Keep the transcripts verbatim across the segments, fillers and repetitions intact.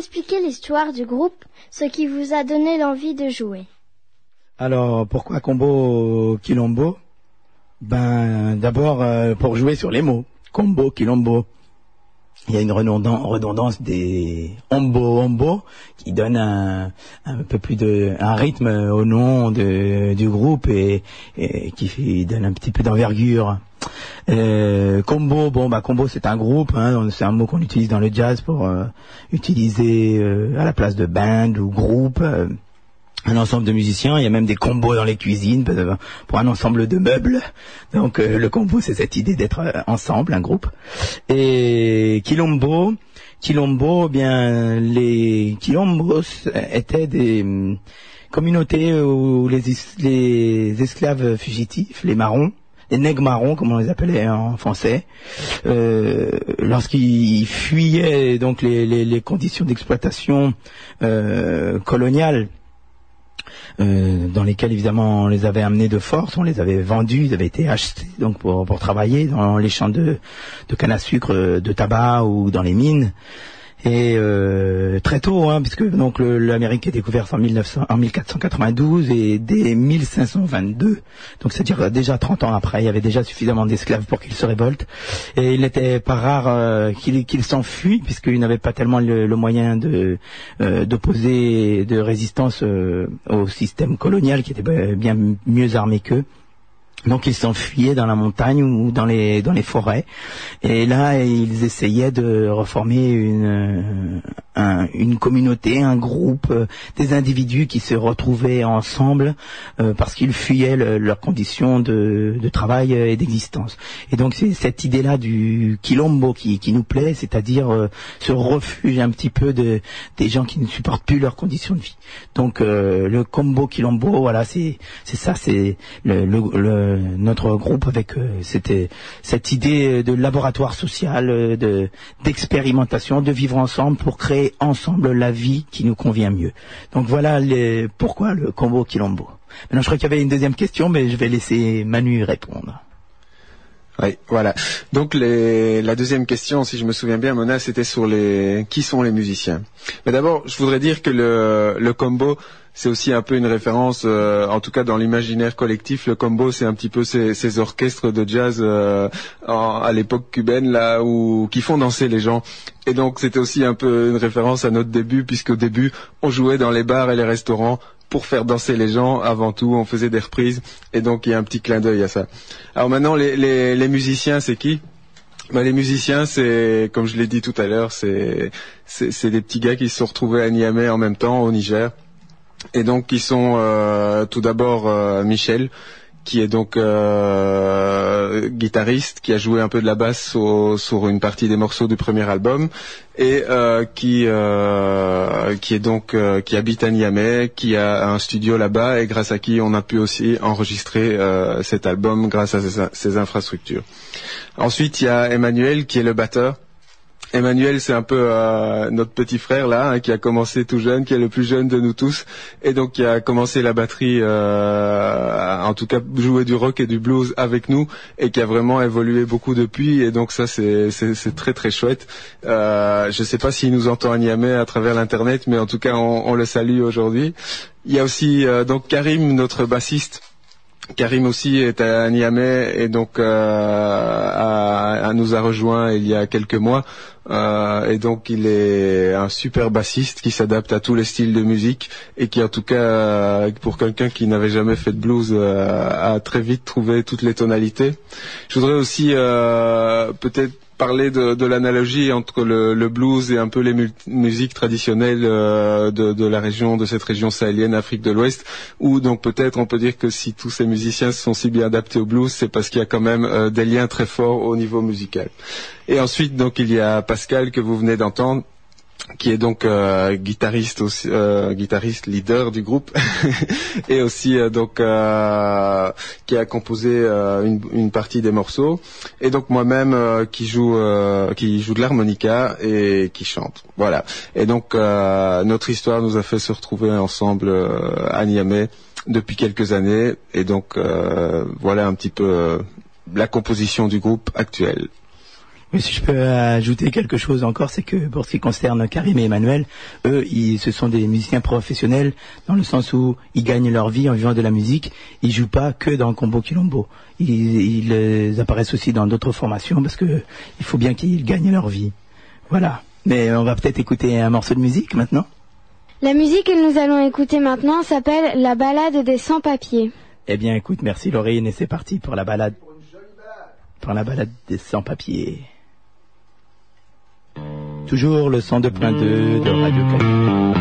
expliquer l'histoire du groupe, ce qui vous a donné l'envie de jouer? Alors, pourquoi Combo Quilombo? Ben, d'abord, euh, pour jouer sur les mots. Combo Quilombo. Il y a une redondance, redondance des ombo ombo qui donne un, un peu plus de un rythme au nom de, du groupe et, et qui donne un petit peu d'envergure. Euh, combo, bon bah combo c'est un groupe, hein, c'est un mot qu'on utilise dans le jazz pour euh, utiliser euh, à la place de band ou groupe. Euh, un ensemble de musiciens, il y a même des combos dans les cuisines pour un ensemble de meubles. Donc euh, le combo, c'est cette idée d'être ensemble, un groupe. Et Quilombo, Quilombo, eh bien les Quilombos étaient des hum, communautés où les, les esclaves fugitifs, les marrons, les nègres marrons, comme on les appelait en français, euh, lorsqu'ils fuyaient donc les, les, les conditions d'exploitation euh, coloniales, Euh, dans lesquels évidemment on les avait amenés de force, on les avait vendus, ils avaient été achetés donc pour, pour travailler dans les champs de, de canne à sucre, de tabac ou dans les mines. Et euh, très tôt, hein, puisque donc le, l'Amérique est découverte en, mille neuf cents, en mille quatre cent quatre-vingt-douze et dès mille cinq cent vingt-deux, donc c'est-à-dire déjà trente ans après, il y avait déjà suffisamment d'esclaves pour qu'ils se révoltent. Et il n'était pas rare euh, qu'ils, qu'ils s'enfuient, puisqu'ils n'avaient pas tellement le, le moyen de euh, d'opposer de résistance euh, au système colonial qui était bien mieux armé qu'eux. Donc ils s'enfuyaient dans la montagne ou dans les dans les forêts, et là ils essayaient de reformer une un, une communauté, un groupe, euh, des individus qui se retrouvaient ensemble euh, parce qu'ils fuyaient le, leurs conditions de, de travail et d'existence. Et donc c'est cette idée-là du quilombo qui, qui nous plaît, c'est-à-dire euh, ce refuge un petit peu de des gens qui ne supportent plus leurs conditions de vie. Donc euh, le combo quilombo, voilà, c'est c'est ça, c'est le, le, le notre groupe avec euh, c'était cette idée de laboratoire social, euh, de d'expérimentation, de vivre ensemble pour créer ensemble la vie qui nous convient mieux. Donc voilà les, pourquoi le combo quilombo. Maintenant je crois qu'il y avait une deuxième question, mais je vais laisser Manu répondre. Oui, voilà. Donc les, la deuxième question, si je me souviens bien, Mona, c'était sur les qui sont les musiciens. Mais d'abord, je voudrais dire que le, le combo, c'est aussi un peu une référence, euh, en tout cas dans l'imaginaire collectif. Le combo, c'est un petit peu ces, ces orchestres de jazz euh, en, à l'époque cubaine là où qui font danser les gens. Et donc c'était aussi un peu une référence à notre début, puisqu'au début on jouait dans les bars et les restaurants pour faire danser les gens. Avant tout, on faisait des reprises, et donc il y a un petit clin d'œil à ça. Alors maintenant, les, les, les musiciens, c'est qui? Ben, les musiciens, c'est, comme je l'ai dit tout à l'heure, c'est, c'est, c'est des petits gars qui se sont retrouvés à Niamey en même temps, au Niger. Et donc, qui sont euh, tout d'abord euh, Michel, qui est donc euh, guitariste, qui a joué un peu de la basse au, sur une partie des morceaux du premier album, et euh, qui euh, qui est donc euh, qui habite à Niamey, qui a un studio là-bas, et grâce à qui on a pu aussi enregistrer euh, cet album grâce à ces, ces infrastructures. Ensuite, il y a Emmanuel, qui est le batteur. Emmanuel, c'est un peu euh, notre petit frère là, hein, qui a commencé tout jeune, qui est le plus jeune de nous tous, et donc qui a commencé la batterie, euh, en tout cas jouer du rock et du blues avec nous, et qui a vraiment évolué beaucoup depuis. Et donc ça, c'est c'est, c'est très très chouette. Euh, je sais pas s'il nous entend à Niamey à travers l'internet, mais en tout cas, on, on le salue aujourd'hui. Il y a aussi euh, donc Karim, notre bassiste. Karim aussi est à Niamey, et donc euh, a, a nous a rejoint il y a quelques mois, euh, et donc il est un super bassiste qui s'adapte à tous les styles de musique, et qui en tout cas, pour quelqu'un qui n'avait jamais fait de blues, euh, a très vite trouvé toutes les tonalités. Je voudrais aussi euh, peut-être parler de, de l'analogie entre le, le blues et un peu les mu- musiques traditionnelles euh, de, de la région, de cette région sahélienne, Afrique de l'Ouest, où donc peut-être on peut dire que si tous ces musiciens sont si bien adaptés au blues, c'est parce qu'il y a quand même euh, des liens très forts au niveau musical. Et ensuite, donc, il y a Pascal, que vous venez d'entendre, qui est donc euh, guitariste aussi, euh, guitariste leader du groupe et aussi euh, donc euh, qui a composé euh, une, une partie des morceaux, et donc moi-même euh, qui joue euh, qui joue de l'harmonica et qui chante. Voilà. Et donc euh, notre histoire nous a fait se retrouver ensemble euh, à Niamey depuis quelques années, et donc euh, voilà un petit peu euh, la composition du groupe actuel. Mais si je peux ajouter quelque chose encore, c'est que pour ce qui concerne Karim et Emmanuel, eux, ils, ce sont des musiciens professionnels dans le sens où ils gagnent leur vie en vivant de la musique. Ils jouent pas que dans Combo Quilombo. Ils, ils apparaissent aussi dans d'autres formations parce que il faut bien qu'ils gagnent leur vie. Voilà. Mais on va peut-être écouter un morceau de musique maintenant. La musique que nous allons écouter maintenant s'appelle La balade des sans-papiers. Eh bien, écoute, merci Laurine et c'est parti pour la balade. Pour la balade des sans-papiers. Toujours le cent deux point deux de Radio Canu.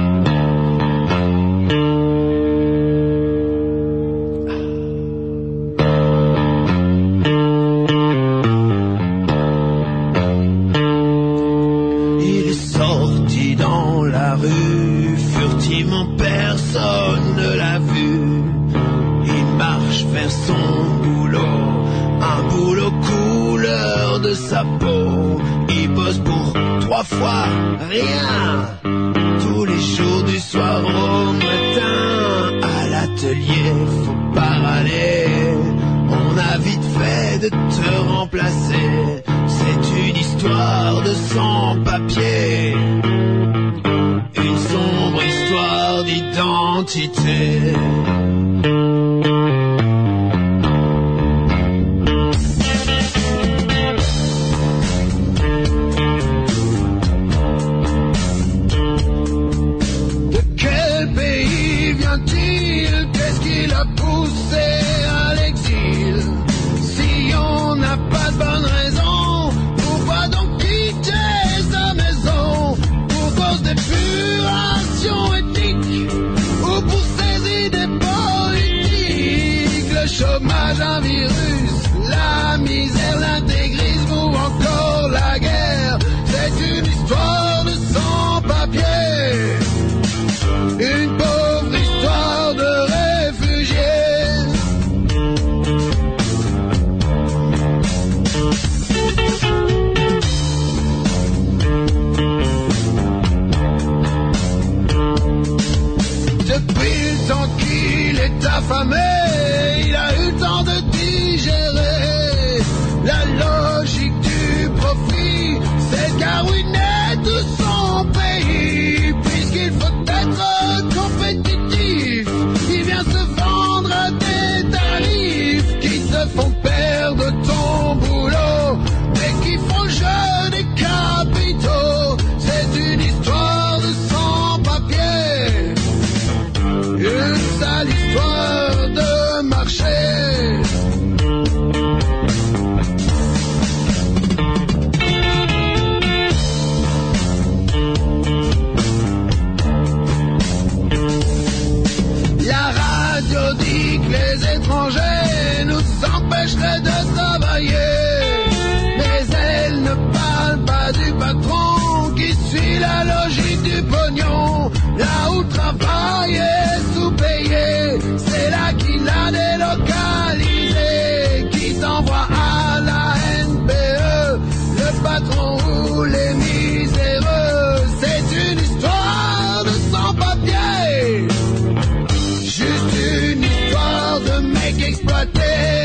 Il est sorti dans la rue, furtivement personne ne l'a vu. Il marche vers son boulot, un boulot couleur de sa peau. Il bosse pour trois fois rien, tous les jours du soir au matin. À l'atelier, faut pas râler, on a vite fait de te remplacer. C'est une histoire de sans-papiers, une sombre histoire d'identité. Qu'est-ce qui l'a poussé à l'exil? Si on n'a pas de bonne raison, pourquoi donc quitter sa maison? Pour cause d'épuration ethnique ou pour ses idées politiques? Le chômage, un virus, la misère, l'intégrisme ou encore la guerre. C'est une histoire de sans-papiers, une pauvre histoire de réfugiés. Depuis le temps qu'il est affamé, il a eu le temps de digérer la logique du profit. C'est car oui net de son pays, puisqu'il faut être compétitif. Il vient se vendre à des tarifs qui te font perdre ton boulot, mais qui font le jeu des capitaux. C'est une histoire de sans-papiers, une sale histoire de marché. Les étrangers nous empêcheraient de travailler, mais elle ne parle pas du patron qui suit la logique du pognon. Là où le travail est sous-payé, c'est là qu'il a délocalisé, qui t'envoie à la N P E, le patron ou les miséreux. C'est une histoire de sans-papiers, juste une histoire de mecs exploités.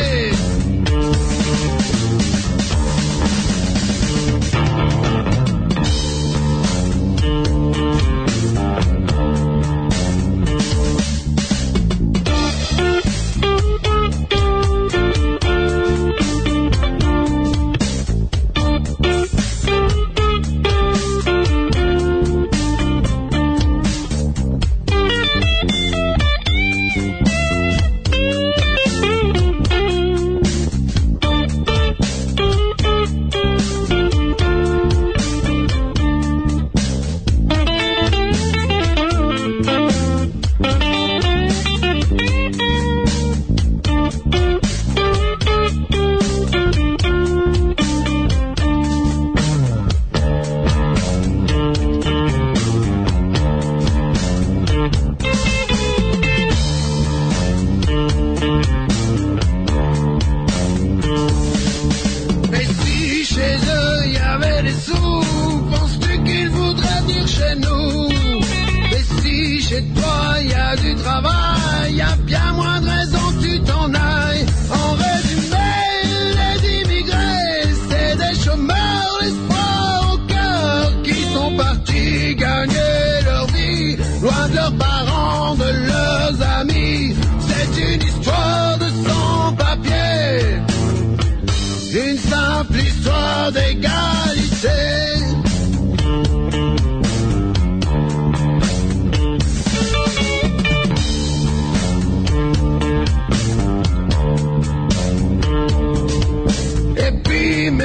travail, y a bien moins de raisons que tu t'en ailles. En résumé, les immigrés, c'est des chômeurs,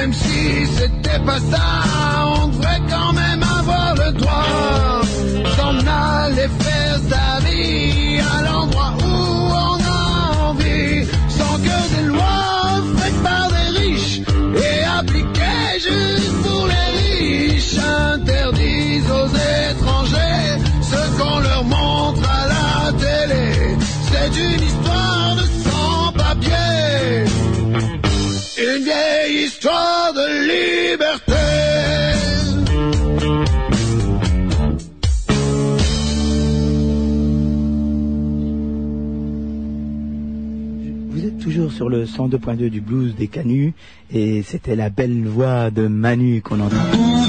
même si c'était pas ça, on devrait quand même avoir le droit d'en aller faire sa vie à l'endroit où on a envie, sans que des lois faites par des riches et appliquées juste pour les riches interdisent aux étrangers ce qu'on leur montre à la télé. C'est une histoire de sans-papiers, une vieille histoire de liberté. Vous êtes toujours sur le cent deux point deux du blues des Canuts et c'était la belle voix de Manu qu'on entend.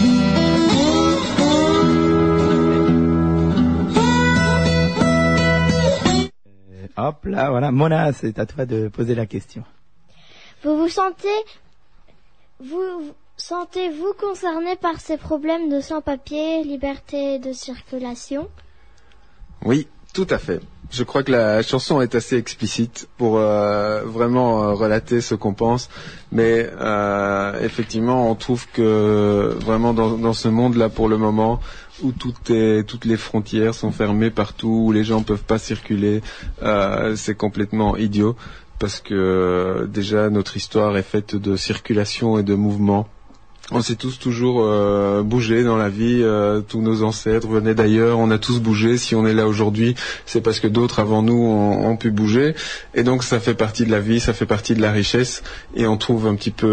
Euh, hop là, voilà. Mona, c'est à toi de poser la question. Vous vous sentez, vous sentez-vous concerné par ces problèmes de sans-papiers, liberté de circulation? Oui, tout à fait. Je crois que la chanson est assez explicite pour euh, vraiment euh, relater ce qu'on pense, mais euh, effectivement, on trouve que vraiment dans, dans ce monde-là, pour le moment, où tout est, toutes les frontières sont fermées partout, où les gens peuvent pas circuler, euh, c'est complètement idiot, parce que euh, déjà notre histoire est faite de circulation et de mouvement. On s'est tous toujours euh, bougé dans la vie, euh, tous nos ancêtres venaient d'ailleurs, on a tous bougé. Si on est là aujourd'hui, c'est parce que d'autres avant nous ont, ont pu bouger. Et donc ça fait partie de la vie, ça fait partie de la richesse. Et on trouve un petit peu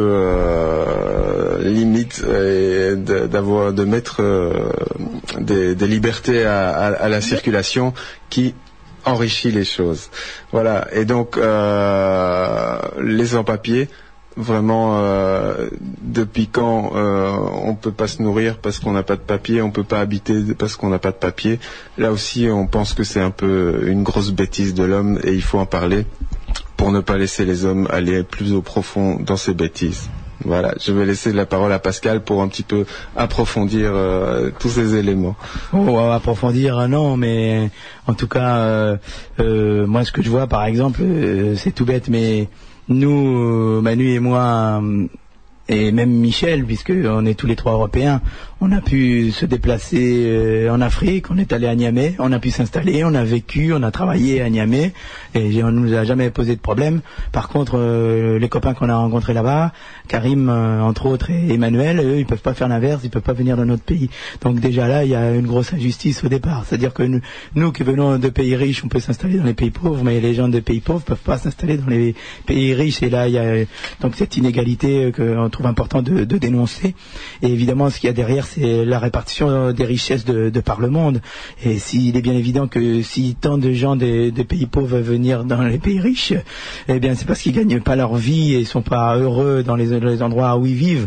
euh, limite et de, d'avoir, de mettre euh, des, des libertés à, à, à la circulation qui enrichit les choses. Voilà. Et donc euh, les sans-papiers, vraiment, euh, depuis quand euh, on peut pas se nourrir parce qu'on n'a pas de papier, on peut pas habiter parce qu'on n'a pas de papier. Là aussi, on pense que c'est un peu une grosse bêtise de l'homme et il faut en parler pour ne pas laisser les hommes aller plus au profond dans ces bêtises. Voilà, je vais laisser la parole à Pascal pour un petit peu approfondir euh, tous ces éléments. Oh, approfondir, non, mais en tout cas, euh, euh, moi, ce que je vois, par exemple, euh, c'est tout bête, mais nous, Manu et moi, et même Michel, puisque on est tous les trois européens, on a pu se déplacer euh, en Afrique, on est allé à Niamey, on a pu s'installer, on a vécu, on a travaillé à Niamey, et on ne nous a jamais posé de problème. Par contre, euh, les copains qu'on a rencontrés là-bas, Karim euh, entre autres et Emmanuel, eux, ils peuvent pas faire l'inverse, ils peuvent pas venir dans notre pays. Donc déjà là, il y a une grosse injustice au départ. C'est-à-dire que nous, nous qui venons de pays riches, on peut s'installer dans les pays pauvres, mais les gens de pays pauvres peuvent pas s'installer dans les pays riches. Et là, il y a donc cette inégalité qu'on trouve important de, de dénoncer. Et évidemment, ce qu'il y a derrière, c'est la répartition des richesses de, de par le monde. Et s'il est bien évident que si tant de gens des, des pays pauvres veulent venir dans les pays riches, eh bien c'est parce qu'ils gagnent pas leur vie et ils sont pas heureux dans les, les endroits où ils vivent.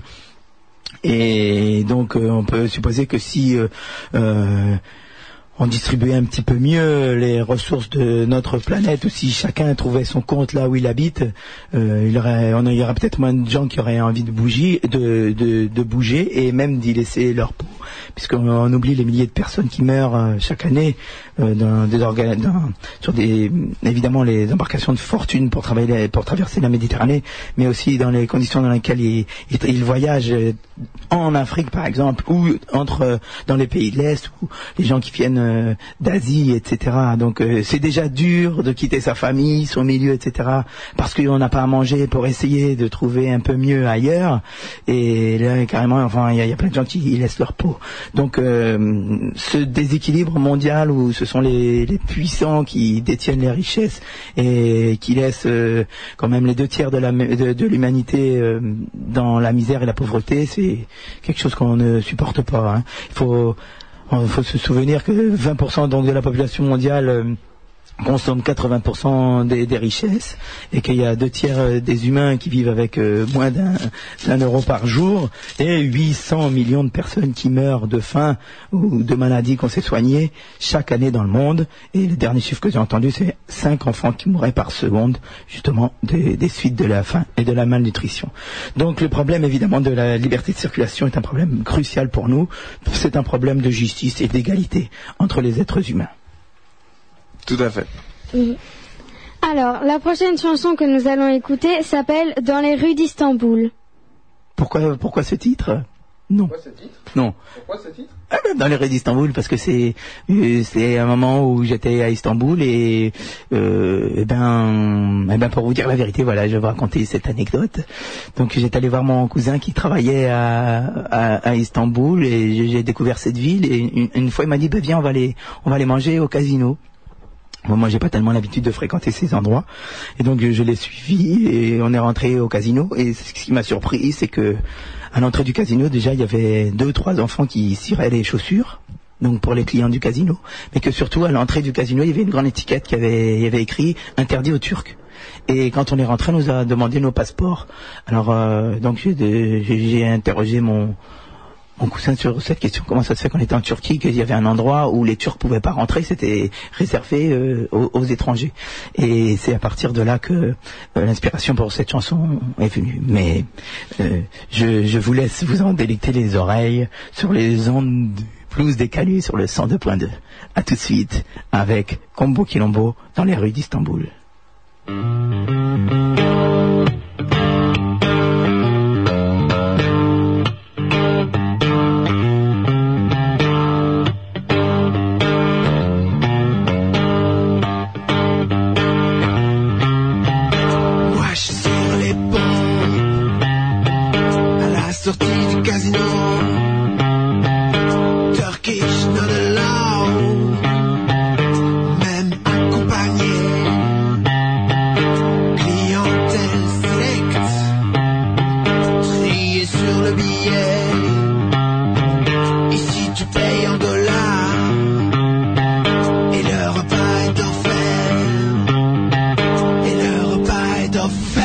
Et donc euh, on peut supposer que si euh, euh, on distribuait un petit peu mieux les ressources de notre planète, ou si chacun trouvait son compte là où il habite, euh, il y aurait, on, il y aurait peut-être moins de gens qui auraient envie de bouger, de, de, de bouger et même d'y laisser leur peau, puisqu'on on oublie les milliers de personnes qui meurent euh, chaque année euh, dans des organes, dans, sur des, évidemment les embarcations de fortune pour travailler, pour traverser la Méditerranée, mais aussi dans les conditions dans lesquelles ils, ils, ils voyagent en Afrique par exemple, ou entre dans les pays de l'Est, ou les gens qui viennent euh, d'Asie, et cetera. Donc euh, c'est déjà dur de quitter sa famille, son milieu, et cetera. Parce qu'on n'a pas à manger pour essayer de trouver un peu mieux ailleurs. Et là carrément, enfin, il y, y a plein de gens qui laissent leur peau. Donc euh, ce déséquilibre mondial où ce sont les, les puissants qui détiennent les richesses et qui laissent euh, quand même les deux tiers de, la, de, de l'humanité euh, dans la misère et la pauvreté, c'est quelque chose qu'on ne supporte pas. Hein. Il faut, il faut se souvenir que vingt pour cent donc de la population mondiale euh, consomme quatre-vingts pour cent des, des richesses et qu'il y a deux tiers des humains qui vivent avec euh, moins d'un, d'un euro par jour et huit cents millions de personnes qui meurent de faim ou de maladies qu'on sait soigner chaque année dans le monde. Et le dernier chiffre que j'ai entendu, c'est cinq enfants qui mourraient par seconde justement des, des suites de la faim et de la malnutrition. Donc le problème évidemment de la liberté de circulation est un problème crucial pour nous. C'est un problème de justice et d'égalité entre les êtres humains. Tout à fait. Oui. Alors, la prochaine chanson que nous allons écouter s'appelle « Dans les rues d'Istanbul ». Pourquoi, pourquoi ce titre? Non. Pourquoi ce titre? Non. Pourquoi ce titre? Dans les rues d'Istanbul, parce que c'est euh, c'est un moment où j'étais à Istanbul et, euh, et ben et ben pour vous dire la vérité, voilà, je vais vous raconter cette anecdote. Donc j'étais allé voir mon cousin qui travaillait à à, à Istanbul et j'ai, j'ai découvert cette ville et une, une fois il m'a dit bah viens on va aller on va aller manger au casino. Bon, moi j'ai pas tellement l'habitude de fréquenter ces endroits et donc je l'ai suivi et on est rentré au casino et ce qui m'a surpris c'est que à l'entrée du casino déjà il y avait deux trois enfants qui ciraient les chaussures donc pour les clients du casino, mais que surtout à l'entrée du casino il y avait une grande étiquette qui avait il y avait écrit interdit aux Turcs. Et quand on est rentré on nous a demandé nos passeports. Alors euh, donc j'ai, j'ai interrogé mon mon cousin sur cette question, comment ça se fait qu'on était en Turquie, qu'il y avait un endroit où les Turcs pouvaient pas rentrer, c'était réservé euh, aux, aux étrangers. Et c'est à partir de là que euh, l'inspiration pour cette chanson est venue. Mais euh, je, je vous laisse vous en délecter les oreilles sur les ondes du blues décalé sur le cent deux point deux. À tout de suite avec Combo Quilombo dans les rues d'Istanbul. Sortie du casino, Turkish not allowed, même accompagné, clientèle select, trié sur le billet, ici tu payes en dollars, et le repas est offert, et le repas est offert.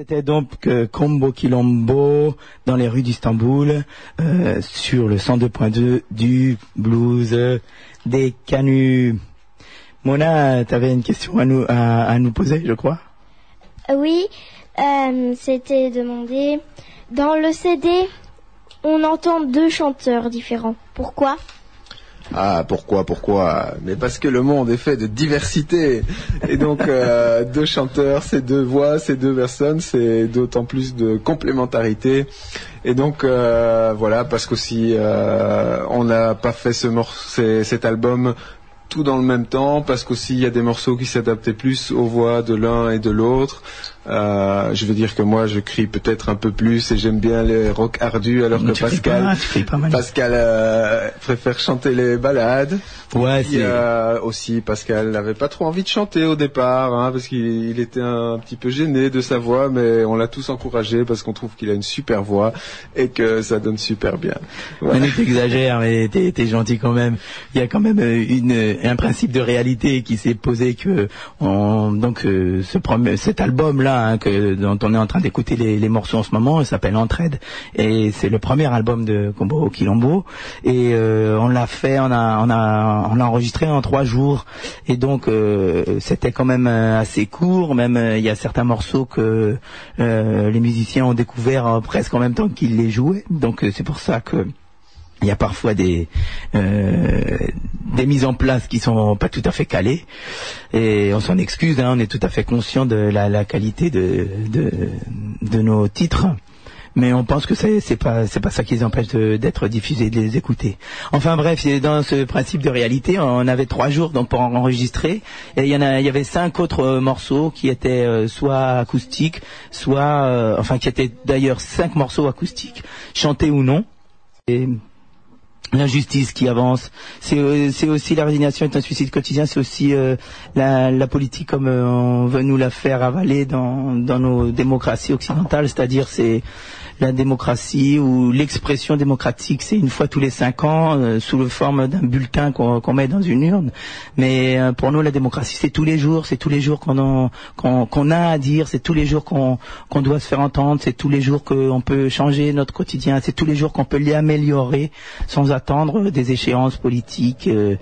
C'était donc euh, Combo Quilombo dans les rues d'Istanbul euh, sur le cent deux point deux du blues des Canuts. Mona, tu avais une question à nous, à, à nous poser, je crois. Oui, euh, c'était demandé. Dans le C D, on entend deux chanteurs différents. Pourquoi ? Ah, pourquoi, pourquoi ? Mais parce que le monde est fait de diversité. Et donc, euh, deux chanteurs, c'est deux voix, c'est deux personnes, c'est d'autant plus de complémentarité. Et donc, euh, voilà, parce qu'aussi, euh, on n'a pas fait ce morceau, cet album tout dans le même temps, parce qu'aussi, il y a des morceaux qui s'adaptaient plus aux voix de l'un et de l'autre. Euh, je veux dire que moi je crie peut-être un peu plus et j'aime bien les rock ardus alors que Pascal pas, pas Pascal euh, préfère chanter les ballades. Ouais, et, euh, aussi Pascal n'avait pas trop envie de chanter au départ hein, parce qu'il il était un petit peu gêné de sa voix, mais on l'a tous encouragé parce qu'on trouve qu'il a une super voix et que ça donne super bien. Ouais. Mais t'exagères, mais t'es, t'es gentil quand même. Il y a quand même une, un principe de réalité qui s'est posé que on, donc euh, ce premier, cet album là Hein, que, dont on est en train d'écouter les, les morceaux en ce moment, il s'appelle Entraide et c'est le premier album de Combo Quilombo et euh, on l'a fait, on a, on a, on l'a enregistré en trois jours et donc euh, c'était quand même assez court, même euh, il y a certains morceaux que euh, les musiciens ont découvert euh, presque en même temps qu'ils les jouaient, donc euh, c'est pour ça que il y a parfois des euh, des mises en place qui sont pas tout à fait calées et on s'en excuse, hein, on est tout à fait conscient de la, la qualité de, de de nos titres, mais on pense que c'est c'est pas c'est pas ça qui les empêche de, d'être diffusés, de les écouter. Enfin bref, dans ce principe de réalité, on avait trois jours donc pour enregistrer et il y en a il y avait cinq autres morceaux qui étaient euh, soit acoustiques, soit euh, enfin qui étaient d'ailleurs cinq morceaux acoustiques, chantés ou non. Et l'injustice qui avance, c'est, euh, c'est aussi la résignation est un suicide quotidien, c'est aussi euh, la, la politique comme euh, on veut nous la faire avaler dans, dans nos démocraties occidentales, c'est-à-dire c'est la démocratie ou l'expression démocratique, c'est une fois tous les cinq ans euh, sous la forme d'un bulletin qu'on, qu'on met dans une urne. Mais euh, pour nous, la démocratie, c'est tous les jours, c'est tous les jours qu'on, en, qu'on, qu'on a à dire, c'est tous les jours qu'on, qu'on doit se faire entendre, c'est tous les jours qu'on peut changer notre quotidien, c'est tous les jours qu'on peut l'améliorer sans attendre des échéances politiques euh,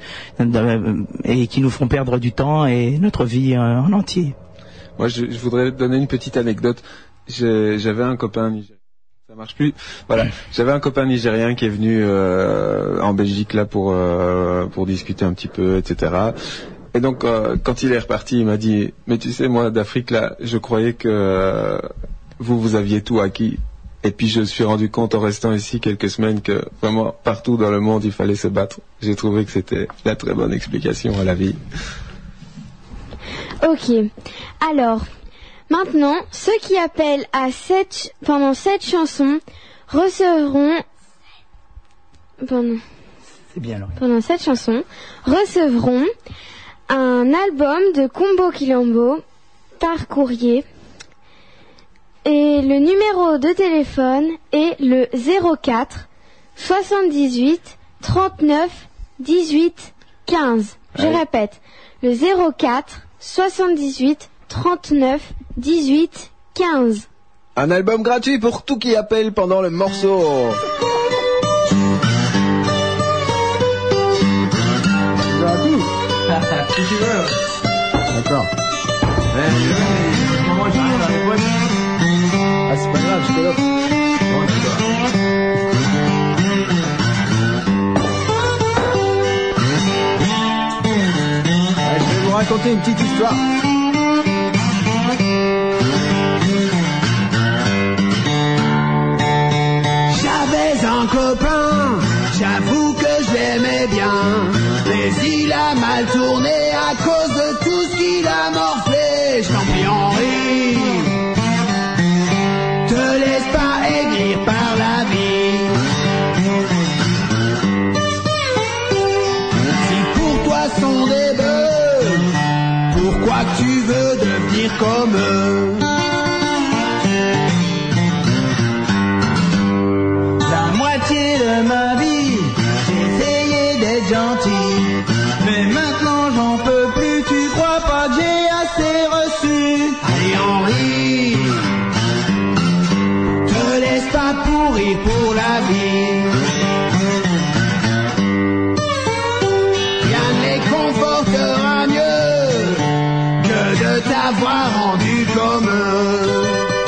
et qui nous font perdre du temps et notre vie euh, en entier. Moi, je, je voudrais donner une petite anecdote. J'ai, j'avais un copain nigérien. Ça marche plus. Voilà, j'avais un copain nigérien qui est venu euh, en Belgique là pour euh, pour discuter un petit peu, et cetera. Et donc euh, quand il est reparti, il m'a dit mais tu sais moi d'Afrique là, je croyais que euh, vous vous aviez tout acquis. Et puis je me suis rendu compte en restant ici quelques semaines que vraiment partout dans le monde il fallait se battre. J'ai trouvé que c'était la très bonne explication à la vie. Ok, alors. Maintenant, ceux qui appellent à sept, pendant sept chansons recevront pendant, C'est bien, Laurie. pendant sept chansons recevront un album de Combo Quilombo par courrier et le numéro de téléphone est le zéro quatre soixante-dix-huit trente-neuf dix-huit quinze. Je Ouais. répète, le zéro quatre soixante-dix-huit trente-neuf dix-huit quinze. Un album gratuit pour tout qui appelle pendant le morceau. Gratuit. Si tu veux. D'accord. Ah, c'est pas grave, je te l'offre. Bon, d'accord. Allez, je vais vous raconter une petite histoire. J'avais un copain, j'avoue que je l'aimais bien, mais il a mal tourné à cause de tout ce qu'il a morflé. Je t'en prie Henri, te laisse pas aigrir par la vie. Si pour toi sont des bœufs, pourquoi que tu veux devenir comme eux? De ma vie, j'ai essayé d'être gentil, mais maintenant j'en peux plus. Tu crois pas que j'ai assez reçu? Allez Henri, comme eux.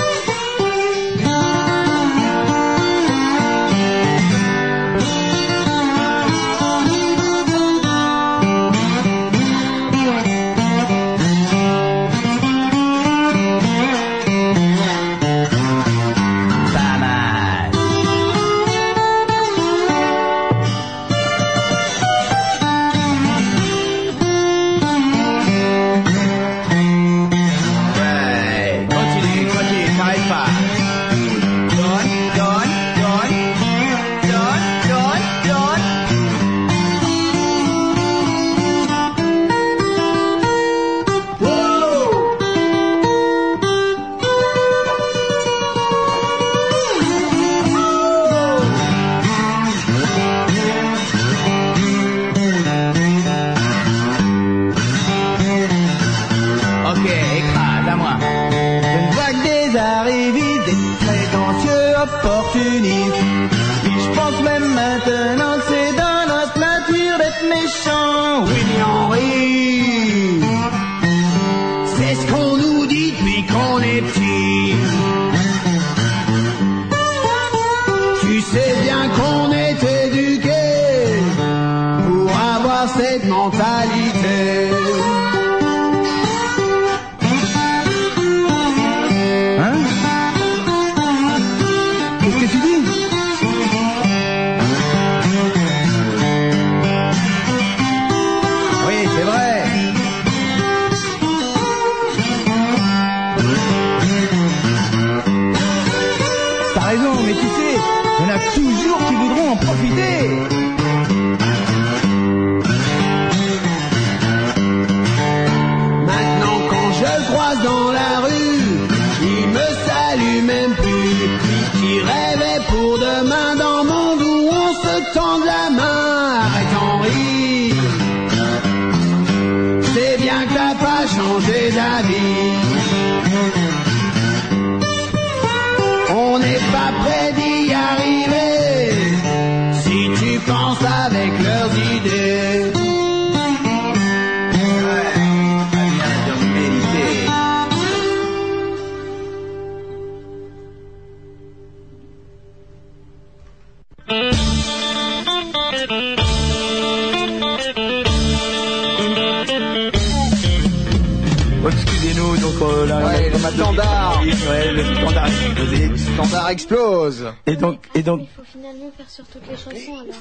Excusez-nous, donc euh, là, ouais, le standard, ouais, le standard explosé. Le standard explose. Et donc, et donc. Il faut finalement faire sur toutes les chansons alors.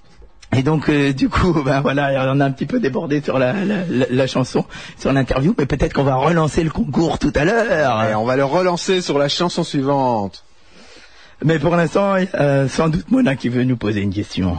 Et donc, euh, du coup, ben voilà, on a un petit peu débordé sur la, la, la, la chanson, sur l'interview, mais peut-être qu'on va relancer le concours tout à l'heure. Et on va le relancer sur la chanson suivante. Mais pour l'instant, euh, sans doute Mona qui veut nous poser une question.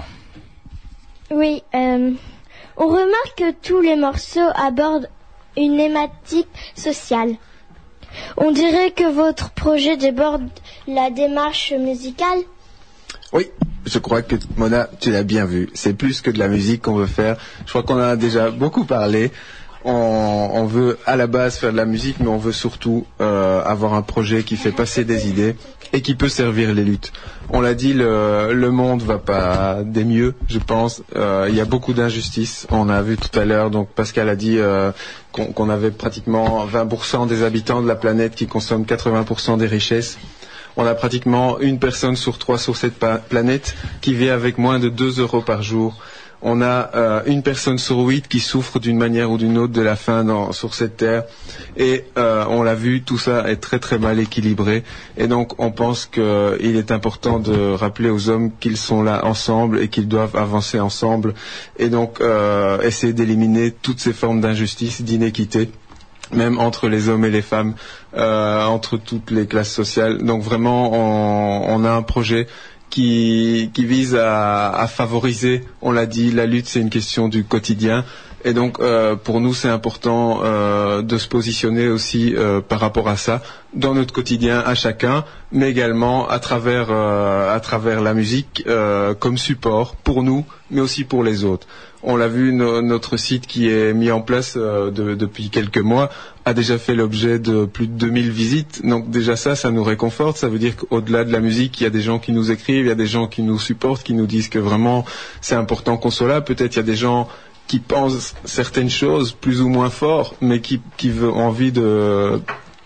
Oui, euh, on remarque que tous les morceaux abordent une thématique sociale. On dirait que votre projet déborde la démarche musicale. Oui, je crois que Mona, tu l'as bien vu. C'est plus que de la musique qu'on veut faire. Je crois qu'on en a déjà beaucoup parlé. On, on veut à la base faire de la musique, mais on veut surtout euh, avoir un projet qui fait passer des idées et qui peut servir les luttes. On l'a dit, le, le monde va pas des mieux, je pense. Euh, il y a beaucoup d'injustices. On a vu tout à l'heure, donc Pascal a dit euh, qu'on, qu'on avait pratiquement vingt pour cent des habitants de la planète qui consomment quatre-vingts pour cent des richesses. On a pratiquement une personne sur trois sur cette pa- planète qui vit avec moins de deux euros par jour. On a euh, une personne sur huit qui souffre d'une manière ou d'une autre de la faim dans, sur cette terre. Et euh, on l'a vu, tout ça est très très mal équilibré. Et donc on pense qu'il est important de rappeler aux hommes qu'ils sont là ensemble et qu'ils doivent avancer ensemble. Et donc euh, essayer d'éliminer toutes ces formes d'injustice, d'inéquité, même entre les hommes et les femmes, euh, entre toutes les classes sociales. Donc vraiment, on, on a un projet qui, qui vise à, à favoriser, on l'a dit, la lutte, c'est une question du quotidien. Et donc, euh, pour nous, c'est important euh, de se positionner aussi euh, par rapport à ça, dans notre quotidien à chacun, mais également à travers, euh, à travers la musique euh, comme support pour nous, mais aussi pour les autres. On l'a vu, no, notre site qui est mis en place euh, de, depuis quelques mois a déjà fait l'objet de plus de deux mille visites. Donc déjà ça, ça nous réconforte. Ça veut dire qu'au-delà de la musique, il y a des gens qui nous écrivent, il y a des gens qui nous supportent, qui nous disent que vraiment c'est important qu'on soit là. Peut-être il y a des gens qui pensent certaines choses plus ou moins fort, mais qui, qui ont envie de,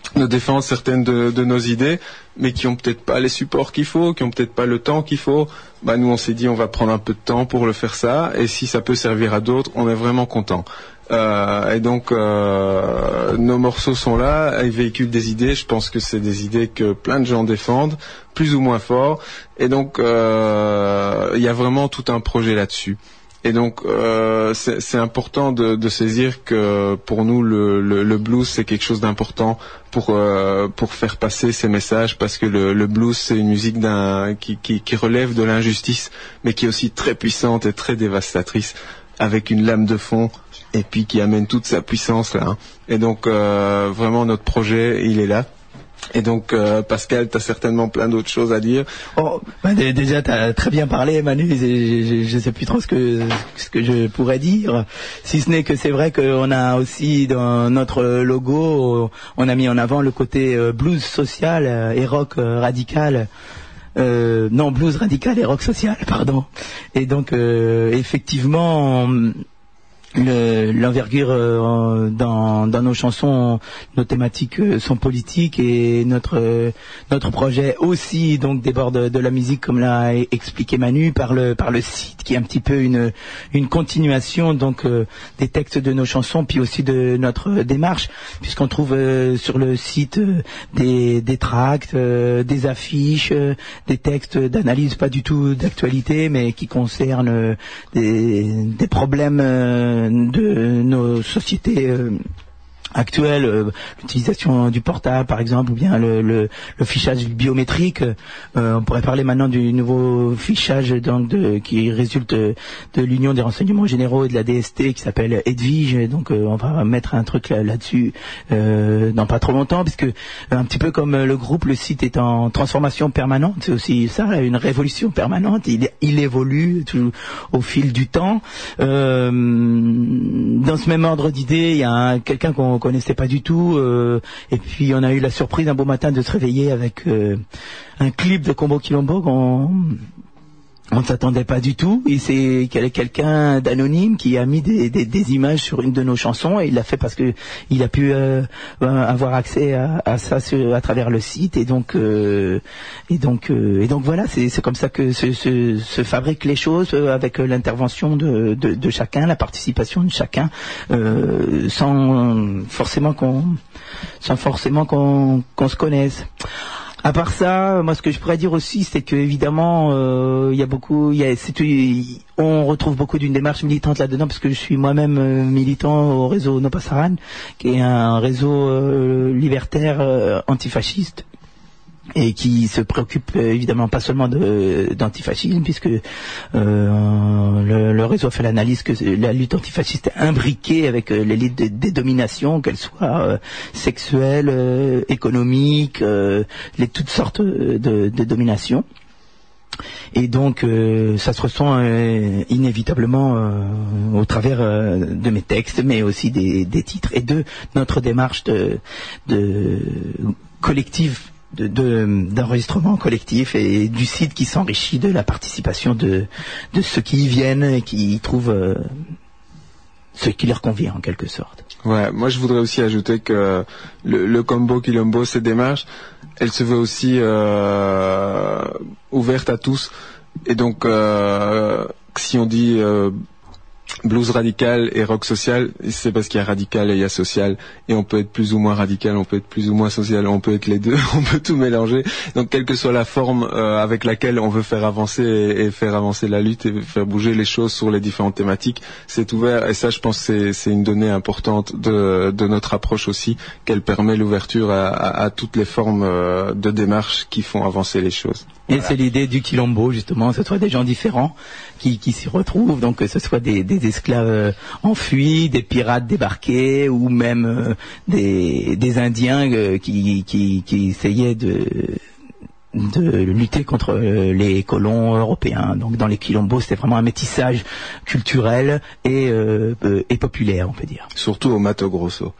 de défendre certaines de, de nos idées, mais qui ont peut-être pas les supports qu'il faut, qui ont peut-être pas le temps qu'il faut. Bah nous on s'est dit on va prendre un peu de temps pour le faire ça, et si ça peut servir à d'autres, on est vraiment content. Euh, et donc euh, nos morceaux sont là, ils véhiculent des idées. Je pense que c'est des idées que plein de gens défendent, plus ou moins fort. Et donc euh, il y a vraiment tout un projet là-dessus. Et donc euh, c'est, c'est important de, de saisir que pour nous le, le, le blues c'est quelque chose d'important pour euh, pour faire passer ces messages, parce que le, le blues c'est une musique d'un qui, qui, qui relève de l'injustice, mais qui est aussi très puissante et très dévastatrice, avec une lame de fond et puis qui amène toute sa puissance là. Hein. Et donc euh, vraiment notre projet il est là. Et donc euh, Pascal, tu as certainement plein d'autres choses à dire. Oh, bah, d- déjà tu as très bien parlé, Manu. Je ne sais plus trop ce que ce que je pourrais dire, si ce n'est que c'est vrai qu'on a aussi dans notre logo, on a mis en avant le côté euh, blues social euh, et rock euh, radical. Euh, non, blues radical et rock social, pardon. Et donc euh, effectivement. Le, l'envergure euh, dans, dans nos chansons, nos thématiques euh, sont politiques, et notre euh, notre projet aussi donc déborde de, de la musique, comme l'a expliqué Manu, par le par le site qui est un petit peu une une continuation donc euh, des textes de nos chansons, puis aussi de notre démarche, puisqu'on trouve euh, sur le site euh, des des tracts, euh, des affiches, euh, des textes d'analyse pas du tout d'actualité, mais qui concernent euh, des des problèmes euh, de nos sociétés euh, actuelles, euh, l'utilisation du portable par exemple, ou bien le, le, le fichage biométrique. Euh, on pourrait parler maintenant du nouveau fichage donc de, qui résulte de, de l'Union des renseignements généraux et de la D S T, qui s'appelle Edwige. Donc euh, on va mettre un truc là, là-dessus euh, dans pas trop longtemps, puisque un petit peu comme le groupe, le site est en transformation permanente. C'est aussi ça, une révolution permanente. Il, il évolue tout, au fil du temps. Euh, dans ce même ordre d'idées, il y a un, quelqu'un qu'on connaissait pas du tout, euh, et puis on a eu la surprise un beau matin de se réveiller avec euh, un clip de Combo Quilombo qu'on on ne s'attendait pas du tout, et c'est quelqu'un d'anonyme qui a mis des, des, des images sur une de nos chansons, et il l'a fait parce que il a pu euh, avoir accès à, à ça sur, à travers le site, et donc euh, et donc euh, et donc voilà, c'est, c'est comme ça que se, se, se fabriquent les choses, euh, avec l'intervention de, de, de chacun, la participation de chacun, euh, sans forcément qu'on sans forcément qu'on, qu'on se connaisse. À part ça, moi ce que je pourrais dire aussi, c'est que évidemment il euh, y a beaucoup, y a, c'est, y, on retrouve beaucoup d'une démarche militante là-dedans, parce que je suis moi-même euh, militant au réseau No Pasaran, qui est un réseau euh, libertaire euh, antifasciste, et qui se préoccupe euh, évidemment pas seulement de, d'antifascisme, puisque euh, le, le réseau fait l'analyse que la lutte antifasciste est imbriquée avec euh, l'élite des, des dominations, qu'elles soient euh, sexuelles, euh, économiques, euh, les toutes sortes de, de dominations. Et donc euh, ça se ressent euh, inévitablement euh, au travers euh, de mes textes, mais aussi des, des titres, et de notre démarche de, de collective, De, de, d'enregistrement collectif, et du site qui s'enrichit de la participation de, de ceux qui y viennent et qui y trouvent euh, ce qui leur convient en quelque sorte. Ouais, moi je voudrais aussi ajouter que le, le Combo Quilombo, cette démarche, elle se veut aussi euh, ouverte à tous, et donc euh, si on dit euh, blues radical et rock social, c'est parce qu'il y a radical et il y a social, et on peut être plus ou moins radical, on peut être plus ou moins social, on peut être les deux, on peut tout mélanger. Donc quelle que soit la forme euh, avec laquelle on veut faire avancer et, et faire avancer la lutte et faire bouger les choses sur les différentes thématiques, c'est ouvert, et ça je pense que c'est, c'est une donnée importante de, de notre approche aussi, qu'elle permet l'ouverture à, à, à toutes les formes euh, de démarche qui font avancer les choses. Et voilà. C'est l'idée du Quilombo, justement, que ce soit des gens différents qui, qui s'y retrouvent, donc que ce soit des, des esclaves euh, enfuis, des pirates débarqués, ou même euh, des, des Indiens euh, qui, qui, qui essayaient de, de lutter contre euh, les colons européens. Donc dans les Quilombos, c'était vraiment un métissage culturel et, euh, euh, et populaire, on peut dire. Surtout au Mato Grosso.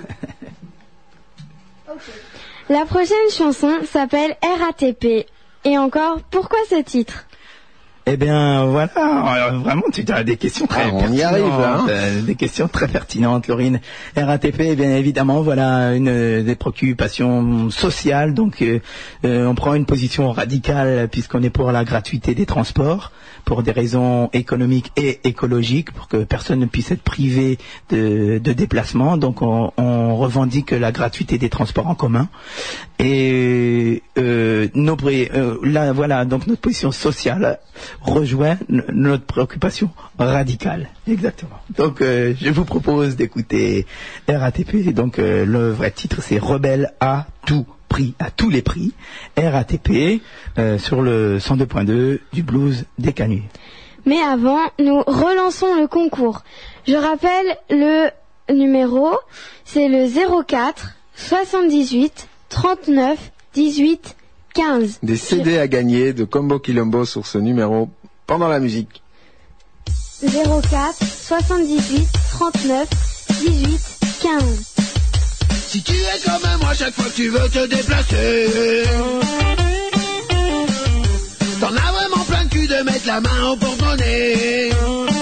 La prochaine chanson s'appelle R A T P. Et encore, pourquoi ce titre ? Eh bien, voilà, alors, vraiment, tu as des questions très ah, on pertinentes. y arrive, hein. euh, des questions très pertinentes, Laurine. R A T P, bien évidemment, voilà, une euh, des préoccupations sociales. Donc, euh, euh, on prend une position radicale puisqu'on est pour la gratuité des transports, pour des raisons économiques et écologiques, pour que personne ne puisse être privé de, de déplacement. Donc, on, on revendique la gratuité des transports en commun. Et euh, nos, euh, là, voilà, donc notre position sociale rejoint n- notre préoccupation radicale. Exactement. Donc, euh, je vous propose d'écouter R A T P. Donc, euh, le vrai titre, c'est Rebelle à tout prix, à tous les prix. R A T P euh, sur le cent deux point deux du blues des Canuts. Mais avant, nous relançons le concours. Je rappelle le numéro, c'est le zéro quatre soixante-dix-huit trente-neuf dix-huit quinze. Des C D à gagner de Combo Quilombo sur ce numéro pendant la musique. zéro quatre soixante-dix-huit trente-neuf dix-huit quinze. Si tu es comme moi chaque fois que tu veux te déplacer, t'en as vraiment plein de cul de mettre la main au porte-monnaie.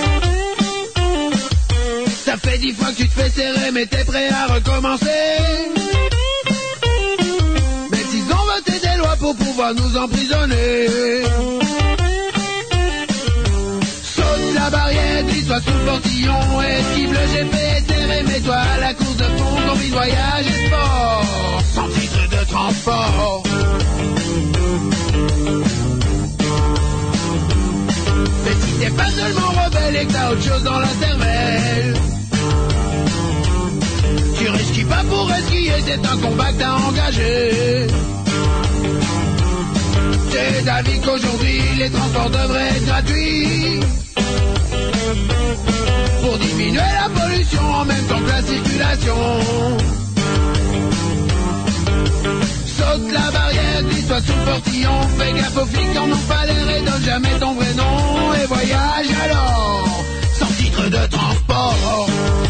Ça fait dix fois que tu te fais serrer mais t'es prêt à recommencer. Mais s'ils ont voté des lois pour pouvoir nous emprisonner, saute la barrière, glisse-toi sous le portillon, esquive le G P S R et mets-toi à la course de fond, combine voyage et sport, sans titre de transport. Mais si t'es pas seulement rebelle et que t'as autre chose dans la cervelle, tu risques pas pour esquiller, c'est un combat que t'as engagé. T'es d'avis qu'aujourd'hui les transports devraient être gratuits pour diminuer la pollution en même temps que la circulation. Saute la barrière, glisse-toi sous le portillon, fais gaffe aux flics qui en ont pas l'air et donne jamais ton vrai nom. Et voyage alors, sans titre de transport.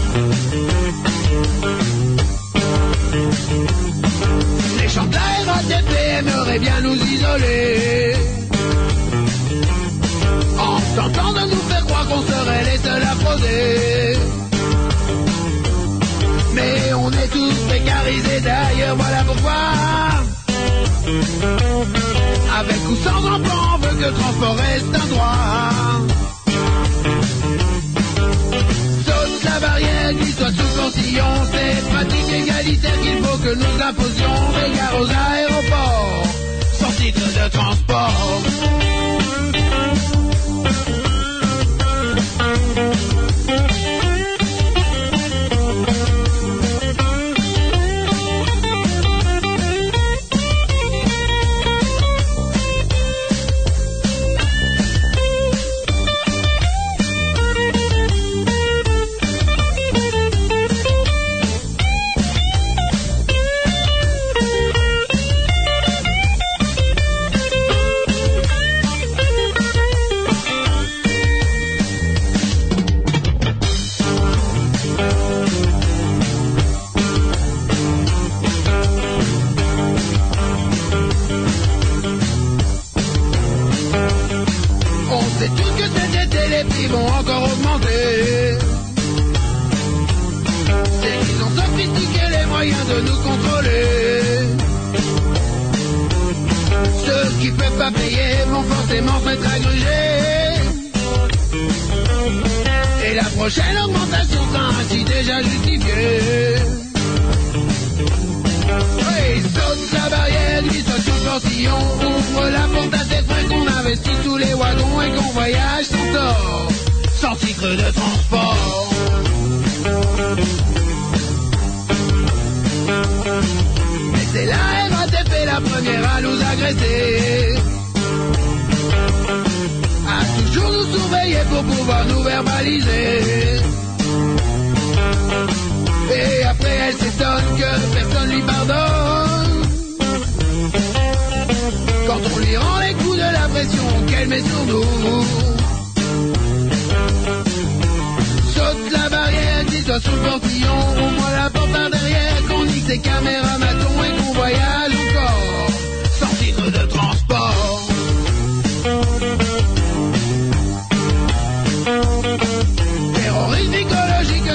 Les gens de la R A T P aimeraient bien nous isoler, en tentant de nous faire croire qu'on serait les seuls à frauder. Mais on est tous précarisés d'ailleurs, voilà pourquoi, avec ou sans emploi, on veut que le transport reste un droit. Saute la barrière, glisse-toi sous le portillon, c'est pratique égalitaire qu'il faut que nous imposions. Des gares aux aéroports, sans titre de transport.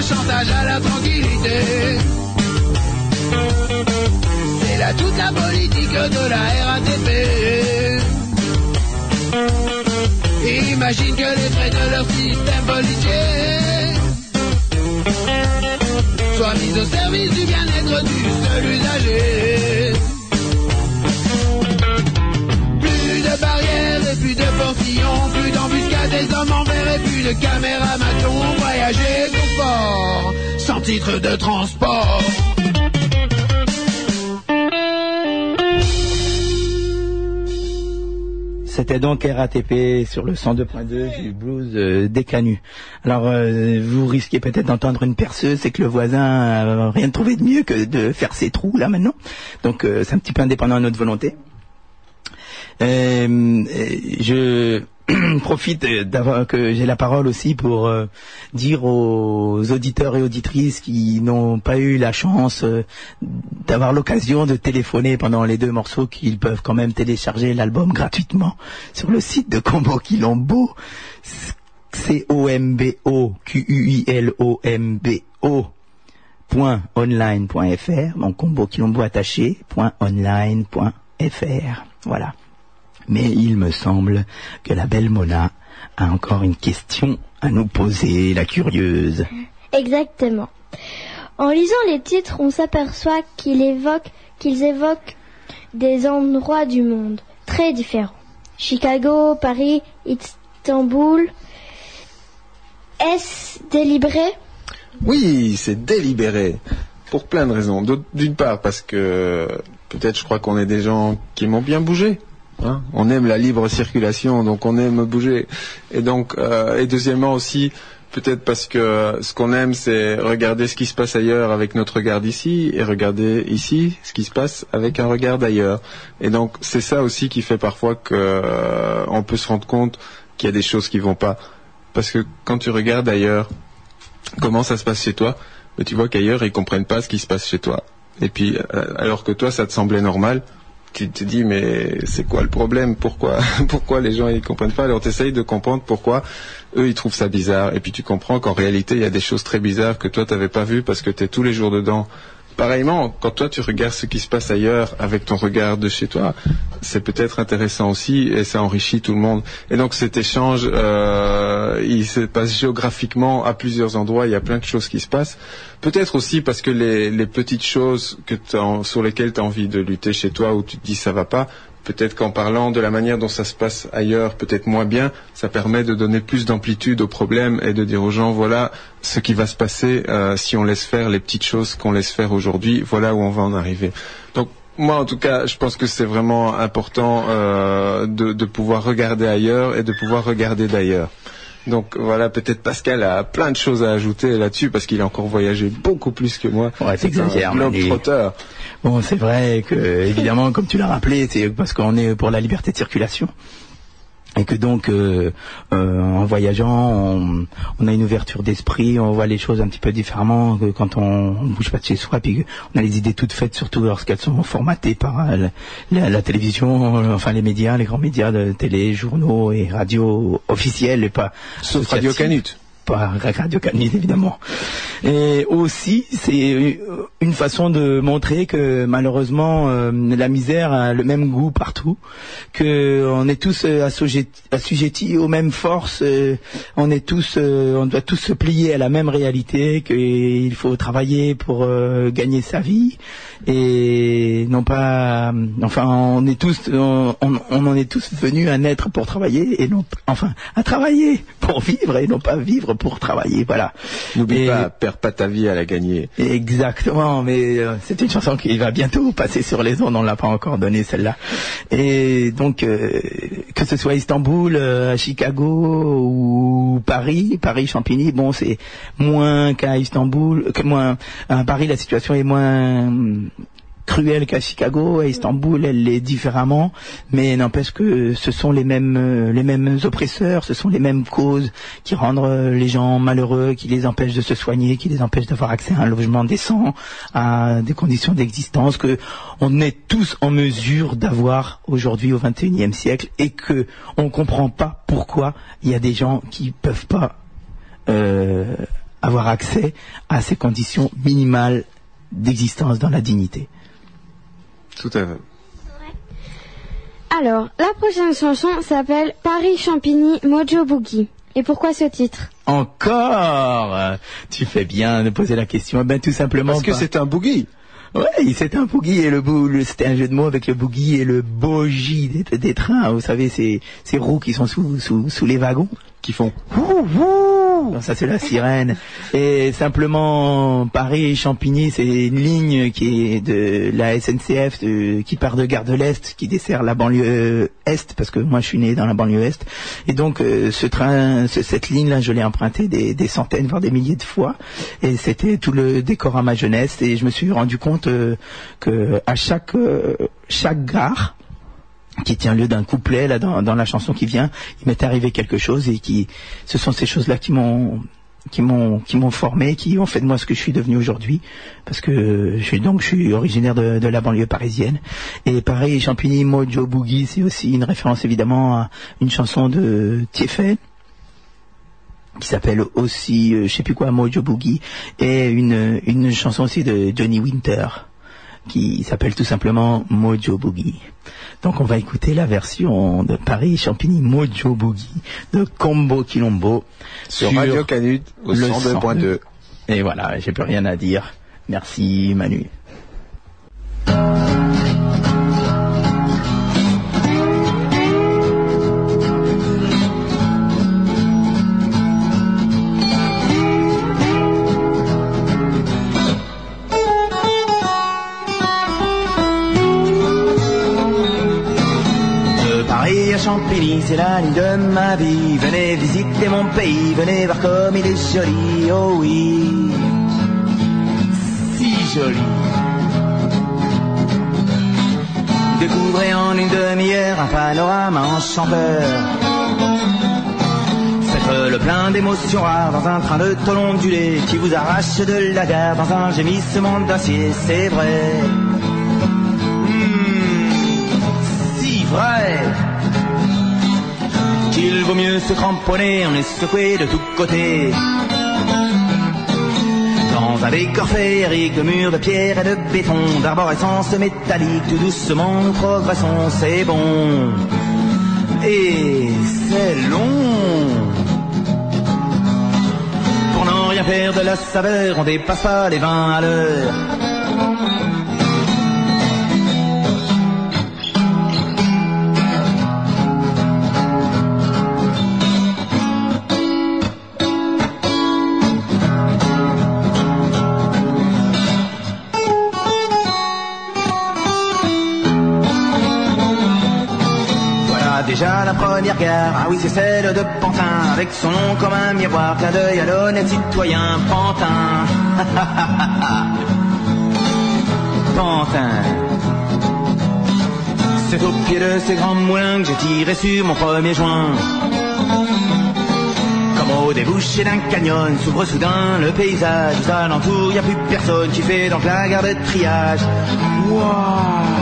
chantage à la tranquillité. C'est là toute la politique de la R A T P. Imagine que les frais de leur système policier soient mis au service du bien-être du seul usager. Plus de barrières et plus de portillons, plus d'embuscades des hommes en verre et plus de caméras matons. Voyager confort, sans titre de transport. C'était donc R A T P sur le cent deux point deux du blues euh, des Canuts. Alors, euh, vous risquez peut-être d'entendre une perceuse, c'est que le voisin a rien trouvé de mieux que de faire ses trous là maintenant. Donc, euh, c'est un petit peu indépendant de notre volonté. Euh, je profite d'avoir que j'ai la parole aussi pour euh, dire aux auditeurs et auditrices qui n'ont pas eu la chance euh, d'avoir l'occasion de téléphoner pendant les deux morceaux qu'ils peuvent quand même télécharger l'album gratuitement sur le site de Combo Quilombo, C O M B O Q U I L O M B O point online point F R, donc Combo Quilombo attaché point online point F R. Voilà. Mais il me semble que la belle Mona a encore une question à nous poser, la curieuse. Exactement. En lisant les titres, on s'aperçoit qu'ils évoquent, qu'ils évoquent des endroits du monde très différents. Chicago, Paris, Istanbul. Est-ce délibéré ? Oui, c'est délibéré. Pour plein de raisons. D'une part, parce que peut-être je crois qu'on est des gens qui m'ont bien bougé. Hein, on aime la libre circulation, donc on aime bouger. Et donc, euh, et deuxièmement aussi, peut-être parce que ce qu'on aime, c'est regarder ce qui se passe ailleurs avec notre regard d'ici, et regarder ici ce qui se passe avec un regard d'ailleurs. Et donc, c'est ça aussi qui fait parfois que euh, on peut se rendre compte qu'il y a des choses qui vont pas. Parce que quand tu regardes ailleurs, comment ça se passe chez toi, mais tu vois qu'ailleurs ils comprennent pas ce qui se passe chez toi. Et puis, euh, alors que toi, ça te semblait normal. Tu te dis mais c'est quoi le problème, pourquoi pourquoi les gens ils comprennent pas, alors tu essayes de comprendre pourquoi eux ils trouvent ça bizarre, et puis tu comprends qu'en réalité il y a des choses très bizarres que toi t'avais pas vues parce que t'es tous les jours dedans. Pareillement, quand toi tu regardes ce qui se passe ailleurs avec ton regard de chez toi, c'est peut-être intéressant aussi et ça enrichit tout le monde. Et donc cet échange, euh, il se passe géographiquement à plusieurs endroits, il y a plein de choses qui se passent. Peut-être aussi parce que les, les petites choses que t'as, sur lesquelles tu as envie de lutter chez toi, où tu te dis ça va pas, peut-être qu'en parlant de la manière dont ça se passe ailleurs, peut-être moins bien, ça permet de donner plus d'amplitude au problème et de dire aux gens, voilà ce qui va se passer euh, si on laisse faire les petites choses qu'on laisse faire aujourd'hui, voilà où on va en arriver. Donc moi en tout cas, je pense que c'est vraiment important euh, de, de pouvoir regarder ailleurs et de pouvoir regarder d'ailleurs. Donc voilà, peut-être Pascal a plein de choses à ajouter là-dessus parce qu'il a encore voyagé beaucoup plus que moi. Ouais, c'est exagère. Globe-trotteur. Bon, c'est vrai que, évidemment, comme tu l'as rappelé, c'est parce qu'on est pour la liberté de circulation. Et que donc, euh, euh, en voyageant, on, on a une ouverture d'esprit, on voit les choses un petit peu différemment que quand on ne bouge pas de chez soi, puis on a les idées toutes faites, surtout lorsqu'elles sont formatées par la, la, la télévision, enfin les médias, les grands médias de télé, journaux et radio officiels, et pas... Sauf Radio Canut. Pas Radio Canut, évidemment. Et aussi, c'est une façon de montrer que malheureusement euh, la misère a le même goût partout, que on est tous euh, assujettis aux mêmes forces, euh, on est tous, euh, on doit tous se plier à la même réalité, qu'il faut travailler pour euh, gagner sa vie et non pas, enfin on est tous, on, on, on en est tous venus à naître pour travailler et non, enfin à travailler pour vivre et non pas vivre pour travailler, voilà. N'oublie et, pas, perds pas ta vie à la gagner. Exactement, mais euh, c'est une chanson qui va bientôt passer sur les ondes, on l'a pas encore donnée celle-là. Et donc, euh, que ce soit Istanbul, euh, Chicago ou Paris, Paris Champigny, bon c'est moins qu'à Istanbul, que moins à Paris la situation est moins cruelle qu'à Chicago, à Istanbul elle l'est différemment, mais n'empêche que ce sont les mêmes les mêmes oppresseurs, ce sont les mêmes causes qui rendent les gens malheureux, qui les empêchent de se soigner, qui les empêchent d'avoir accès à un logement décent, à des conditions d'existence que on est tous en mesure d'avoir aujourd'hui au vingt et unième siècle, et que on comprend pas pourquoi il y a des gens qui peuvent pas euh, avoir avoir accès à ces conditions minimales d'existence dans la dignité. Tout à fait. Alors, la prochaine chanson s'appelle Paris Champigny Mojo Boogie. Et pourquoi ce titre? Encore, tu fais bien de poser la question. Eh ben tout simplement parce que pas... c'est un boogie. Ouais, c'est un boogie et le bout, le, c'était un jeu de mots avec le boogie et le bogie des, des trains. Vous savez, ces, ces roues qui sont sous, sous, sous les wagons, qui font. Ouh, ouh. Non, ça c'est la sirène. Et simplement, Paris Champigny, c'est une ligne qui est de la S N C F, de, qui part de Gare de l'Est, qui dessert la banlieue Est, parce que moi je suis né dans la banlieue Est. Et donc, euh, ce train, ce, cette ligne-là, je l'ai emprunté des, des centaines, voire des milliers de fois. Et c'était tout le décor à ma jeunesse. Et je me suis rendu compte euh, que à chaque euh, chaque gare qui tient lieu d'un couplet là dans, dans la chanson qui vient, il m'est arrivé quelque chose et qui, ce sont ces choses-là qui m'ont, qui m'ont, qui m'ont formé, qui ont fait de moi ce que je suis devenu aujourd'hui, parce que je suis donc je suis originaire de, de la banlieue parisienne. Et pareil, Champigny Mojo Boogie, c'est aussi une référence évidemment à une chanson de Thieffet qui s'appelle aussi, euh, je sais plus quoi, Mojo Boogie, et une une chanson aussi de Johnny Winter qui s'appelle tout simplement Mojo Boogie. Donc on va écouter la version de Paris Champigny Mojo Boogie de Combo Quilombo sur, sur Radio Canut au cent deux point deux. Et voilà, j'ai plus rien à dire. Merci Manu. Champigny, c'est la ligne de ma vie. Venez visiter mon pays, venez voir comme il est joli, oh oui, si joli. Découvrez en une demi-heure un panorama enchanteur. Faites le plein d'émotions rares dans un train de tôle ondulé qui vous arrache de la gare dans un gémissement d'acier, c'est vrai. Mmh, si vrai. Il vaut mieux se cramponner, on est secoué de tous côtés. Dans un décor féerique de murs de pierre et de béton, d'arborescence métallique, tout doucement nous progressons, c'est bon. Et c'est long. Pour n'en rien faire de la saveur, on dépasse pas les vingt à l'heure. Déjà la première gare, ah oui c'est celle de Pantin, avec son nom comme un miroir, clin d'œil à l'honnête citoyen Pantin. Pantin. C'est au pied de ces grands moulins que j'ai tiré sur mon premier joint. Comme au débouché d'un canyon, s'ouvre soudain le paysage, aux alentours y a plus personne qui fait donc la gare de triage. Waouh.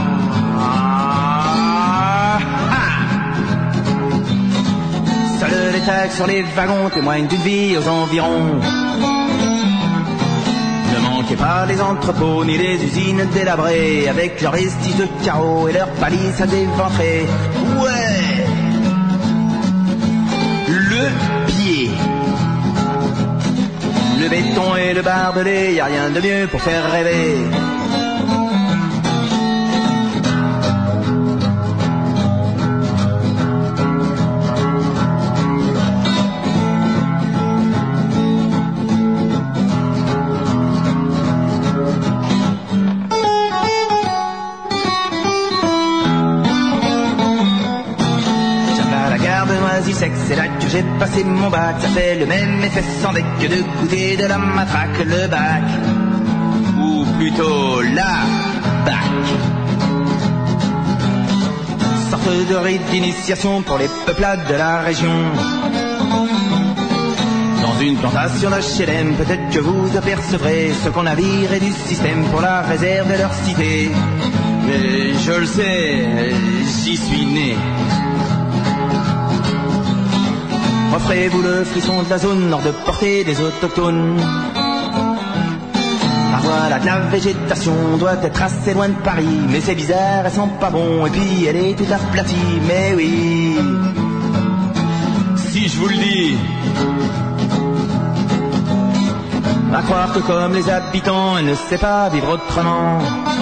Seuls les tags sur les wagons témoignent d'une vie aux environs. Ne manquez pas les entrepôts ni les usines délabrées, avec leurs vestiges de carreaux et leurs palissades éventrées. Ouais. Le pied, le béton et le barbelé, y a rien de mieux pour faire rêver. C'est là que j'ai passé mon bac, ça fait le même effet sans deck que de goûter de la matraque, le bac, ou plutôt la bac. Sorte de rite d'initiation pour les peuplades de la région. Dans une plantation d'H L M, peut-être que vous apercevrez ce qu'on a viré du système pour la réserve de leur cité. Mais je le sais, j'y suis né. Offrez-vous le frisson de la zone hors de portée des autochtones. Ah voilà, de la végétation doit être assez loin de Paris, mais c'est bizarre, elle sent pas bon, et puis elle est toute aplatie, mais oui. Si je vous le dis, à croire que comme les habitants, elle ne sait pas vivre autrement.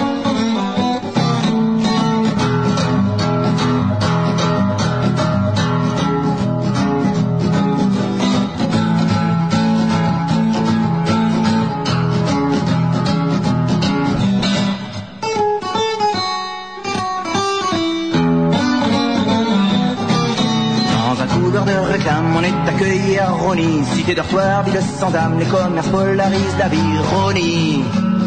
On est accueilli à Rony, cité dortoir, ville sans âme, les commerces polarisent la vie. Rony,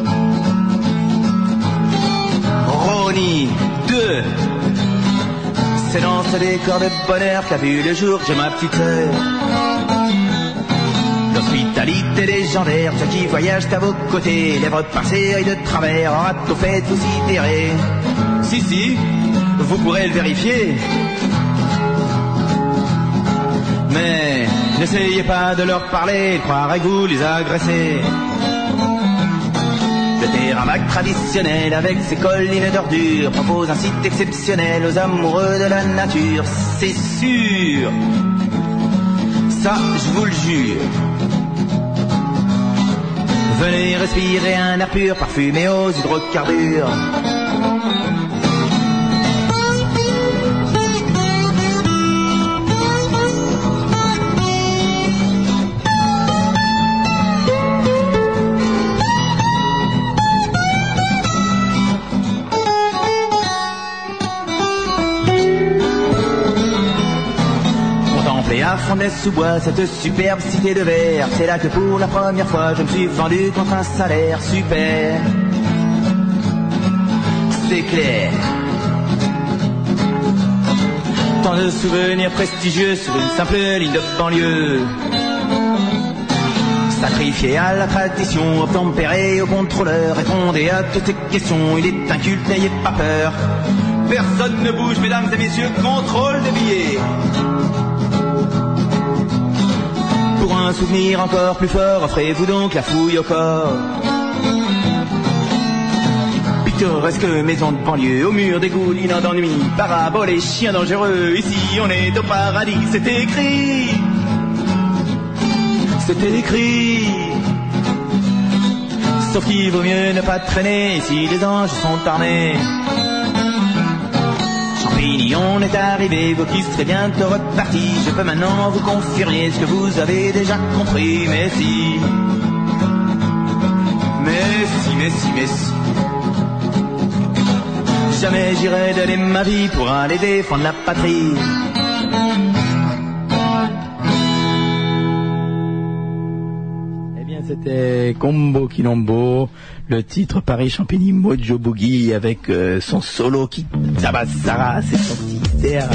Rony deux. C'est dans ce décor de bonheur qu'a vu le jour que j'ai ma petite sœur. L'hospitalité légendaire, ceux qui voyagent à vos côtés, lèvres passées, œil de travers, aura tout fait de vous y terrer. Si, si, vous pourrez le vérifier. Mais n'essayez pas de leur parler, ils croiraient que vous les agressez. Le terrain vague traditionnel avec ses collines d'ordures propose un site exceptionnel aux amoureux de la nature, c'est sûr. Ça, je vous le jure. Venez respirer un air pur parfumé aux hydrocarbures. À Fondès-sous-Bois, cette superbe cité de verre, c'est là que pour la première fois je me suis vendu contre un salaire super. C'est clair. Tant de souvenirs prestigieux sur une simple ligne de banlieue. Sacrifié à la tradition, obtempéré au contrôleur, répondez à toutes ces questions, il est inculte, n'ayez pas peur. Personne ne bouge, mesdames et messieurs, contrôle des billets. Pour un souvenir encore plus fort, offrez-vous donc la fouille au corps. Pittoresque maison de banlieue, au mur dégoulinant d'ennui, paraboles et chiens dangereux, ici on est au paradis, c'est écrit. C'est écrit. Sauf qu'il vaut mieux ne pas traîner, ici les anges sont armés. On est arrivé, vous qui serez bientôt repartis. Je peux maintenant vous confirmer ce que vous avez déjà compris. Mais si, mais si, mais si, mais si. Jamais j'irai donner ma vie pour aller défendre la patrie. Eh bien, c'était Combo Quilombo. Le titre Paris Champigny Mojo Boogie avec euh, son solo qui Zabazara, c'est son petit air,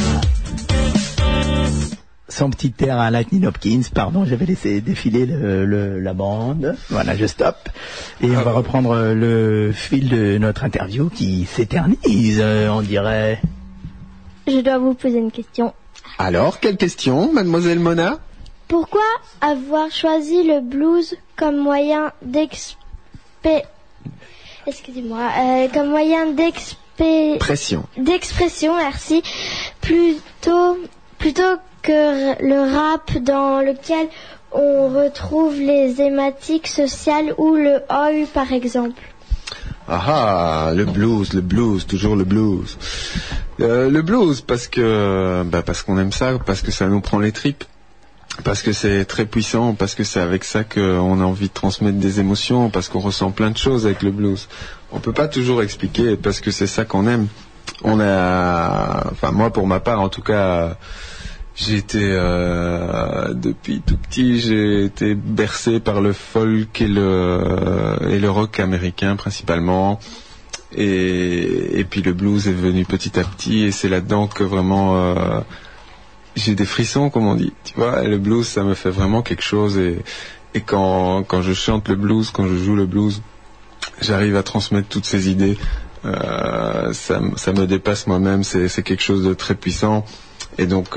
son petit air à Lightning Hopkins. Pardon, j'avais laissé défiler le, le, la bande. Voilà, je stoppe et on va reprendre le fil de notre interview qui s'éternise, euh, on dirait. Je dois vous poser une question. Alors, quelle question, mademoiselle Mona? Pourquoi avoir choisi le blues comme moyen d'expé... Excusez-moi, euh, comme moyen d'expression, d'expression, merci, plutôt, plutôt que le rap dans lequel on retrouve les thématiques sociales ou le A U par exemple? Ah ah, le blues, le blues, toujours le blues. Euh, le blues parce que, bah parce qu'on aime ça, parce que ça nous prend les tripes. Parce que c'est très puissant, parce que c'est avec ça qu'on a envie de transmettre des émotions, parce qu'on ressent plein de choses avec le blues. On peut pas toujours expliquer, parce que c'est ça qu'on aime. On a, enfin moi pour ma part en tout cas, j'ai été euh, depuis tout petit, j'ai été bercé par le folk et le et le rock américain principalement. Et, et puis le blues est venu petit à petit, et c'est là-dedans que vraiment euh, j'ai des frissons, comme on dit, tu vois. Et le blues, ça me fait vraiment quelque chose. Et, et quand, quand je chante le blues, quand je joue le blues, j'arrive à transmettre toutes ces idées. Euh, ça, ça me dépasse moi-même. C'est, c'est quelque chose de très puissant. Et donc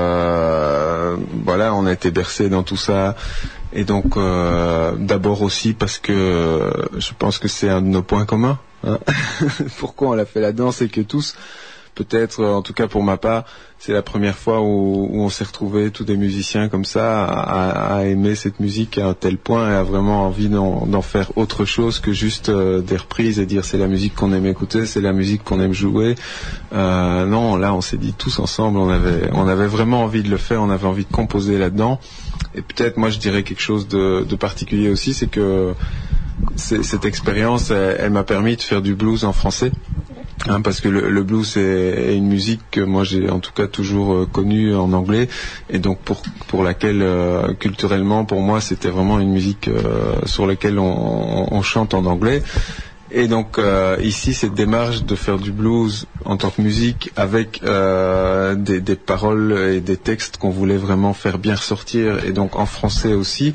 euh, voilà, on a été bercé dans tout ça. Et donc euh, d'abord aussi parce que euh, je pense que c'est un de nos points communs. Hein. Pourquoi on l'a fait là-dedans, c'est que tous, peut-être, en tout cas pour ma part, c'est la première fois où, où on s'est retrouvés tous des musiciens comme ça à, à aimer cette musique à un tel point et à vraiment envie d'en, d'en faire autre chose que juste euh, des reprises et dire c'est la musique qu'on aime écouter, c'est la musique qu'on aime jouer. Euh, non, là on s'est dit tous ensemble, on avait, on avait vraiment envie de le faire, on avait envie de composer là-dedans. Et peut-être, moi je dirais quelque chose de, de particulier aussi, c'est que c'est, cette expérience, elle, elle m'a permis de faire du blues en français. Hein, parce que le, le blues est, est une musique que moi j'ai en tout cas toujours euh, connue en anglais et donc pour pour laquelle euh, culturellement pour moi c'était vraiment une musique euh, sur laquelle on, on chante en anglais. Et donc euh, ici cette démarche de faire du blues en tant que musique avec euh, des, des paroles et des textes qu'on voulait vraiment faire bien ressortir et donc en français aussi,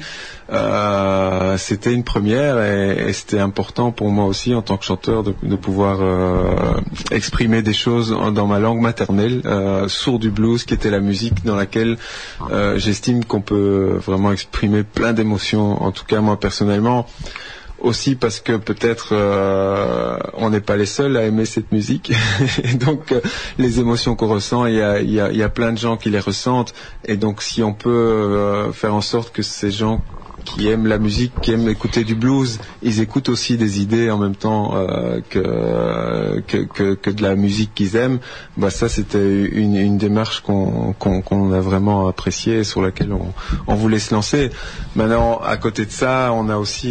euh, c'était une première et, et c'était important pour moi aussi en tant que chanteur de, de pouvoir euh, exprimer des choses dans ma langue maternelle euh, sur du blues qui était la musique dans laquelle euh, j'estime qu'on peut vraiment exprimer plein d'émotions, en tout cas moi personnellement. Aussi parce que peut-être euh, on n'est pas les seuls à aimer cette musique et donc euh, les émotions qu'on ressent, il y a, il y a, il y a plein de gens qui les ressentent et donc si on peut euh, faire en sorte que ces gens qui aiment la musique, qui aiment écouter du blues, ils écoutent aussi des idées en même temps euh, que, que, que, que de la musique qu'ils aiment, bah ça c'était une, une démarche qu'on, qu'on, qu'on a vraiment appréciée et sur laquelle on, on voulait se lancer. Maintenant, à côté de ça, on a aussi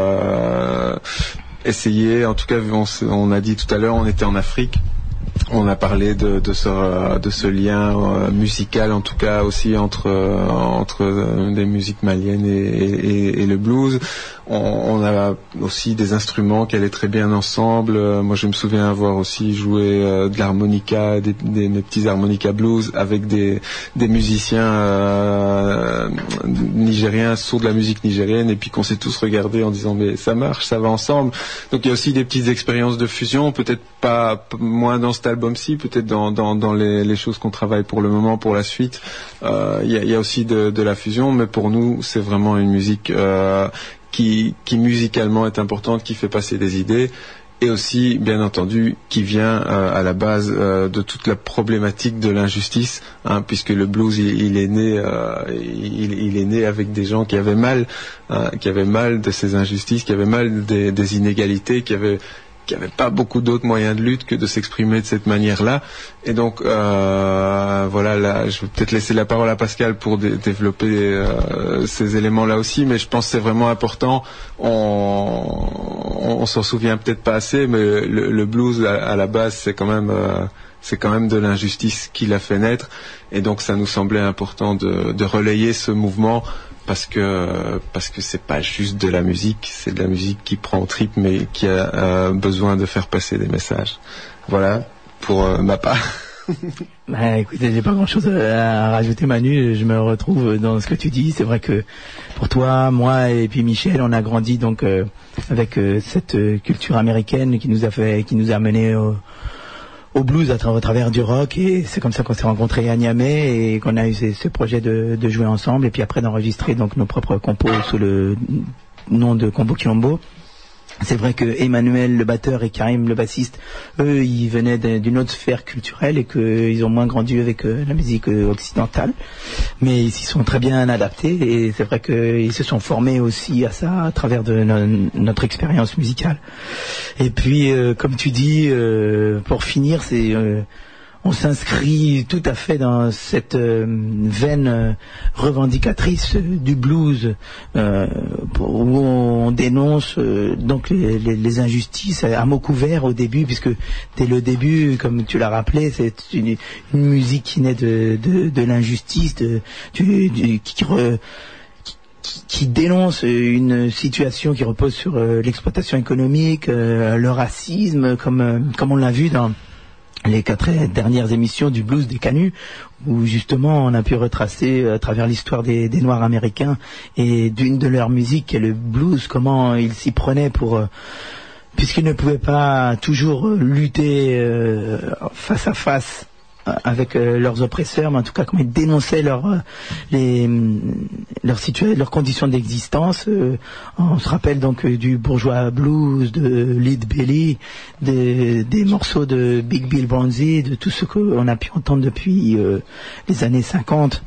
euh, essayé, en tout cas on, on a dit tout à l'heure, on était en Afrique. On a parlé de, de, ce, de ce lien euh, musical, en tout cas aussi entre, euh, entre euh, des musiques maliennes et, et, et le blues. On, on a aussi des instruments qui allaient très bien ensemble. Euh, moi, je me souviens avoir aussi joué euh, de l'harmonica, des, des, des petits harmonica blues avec des, des musiciens euh, nigériens sur de la musique nigérienne, et puis qu'on s'est tous regardés en disant mais ça marche, ça va ensemble. Donc il y a aussi des petites expériences de fusion, peut-être pas moins dans cet album-ci, peut-être dans, dans, dans les, les choses qu'on travaille pour le moment, pour la suite. Euh, il y a, il y a aussi de, de la fusion, mais pour nous, c'est vraiment une musique euh, qui, qui musicalement est importante, qui fait passer des idées, et aussi, bien entendu, qui vient euh, à la base euh, de toute la problématique de l'injustice, hein, puisque le blues, il, il est né, euh, il, il est né avec des gens qui avaient mal, hein, qui avaient mal de ces injustices, qui avaient mal des, des inégalités, qui avaient qui n'avait pas beaucoup d'autres moyens de lutte que de s'exprimer de cette manière-là. Et donc, euh, voilà, là, je vais peut-être laisser la parole à Pascal pour dé- développer euh, ces éléments-là aussi, mais je pense que c'est vraiment important. On, on, on s'en souvient peut-être pas assez, mais le, le blues, à, à la base, c'est quand même... Euh, c'est quand même de l'injustice qui l'a fait naître, et donc ça nous semblait important de, de relayer ce mouvement, parce que parce que c'est pas juste de la musique, c'est de la musique qui prend au trip, mais qui a euh, besoin de faire passer des messages. Voilà pour euh, ma part. Bah, écoutez, j'ai pas grand chose à rajouter, Manu. Je me retrouve dans ce que tu dis. C'est vrai que pour toi, moi et puis Michel, on a grandi donc euh, avec euh, cette euh, culture américaine qui nous a fait, qui nous a mené au au blues à, tra- à travers du rock, et c'est comme ça qu'on s'est rencontrés à Niamey et qu'on a eu ce, ce projet de, de jouer ensemble, et puis après d'enregistrer donc nos propres compos sous le nom de Combo Quilombo. C'est vrai que Emmanuel le batteur et Karim le bassiste, eux, ils venaient d'une autre sphère culturelle et qu'ils ont moins grandi avec euh, la musique euh, occidentale, mais ils s'y sont très bien adaptés, et c'est vrai qu'ils se sont formés aussi à ça à travers de no- notre expérience musicale. Et puis, euh, comme tu dis, euh, pour finir, c'est... Euh, on s'inscrit tout à fait dans cette euh, veine euh, revendicatrice euh, du blues, euh, pour, où on dénonce euh, donc les, les, les injustices à mots couverts au début, puisque dès le début, comme tu l'as rappelé, c'est une, une musique qui naît de, de, de l'injustice, de, du, du, qui, re, qui, qui dénonce une situation qui repose sur euh, l'exploitation économique, euh, le racisme, comme, euh, comme on l'a vu dans les quatre dernières émissions du Blues des Canuts, où justement on a pu retracer à travers l'histoire des, des Noirs américains et d'une de leurs musiques qui est le blues, comment ils s'y prenaient pour... Euh, puisqu'ils ne pouvaient pas toujours lutter euh, face à face avec euh, leurs oppresseurs, mais en tout cas comment ils dénonçaient leur, euh, les, leur situation, leurs conditions d'existence. Euh, on se rappelle donc euh, du bourgeois blues, de Lead Belly, de, des morceaux de Big Bill Brownzy, de tout ce qu'on a pu entendre depuis euh, les années cinquante.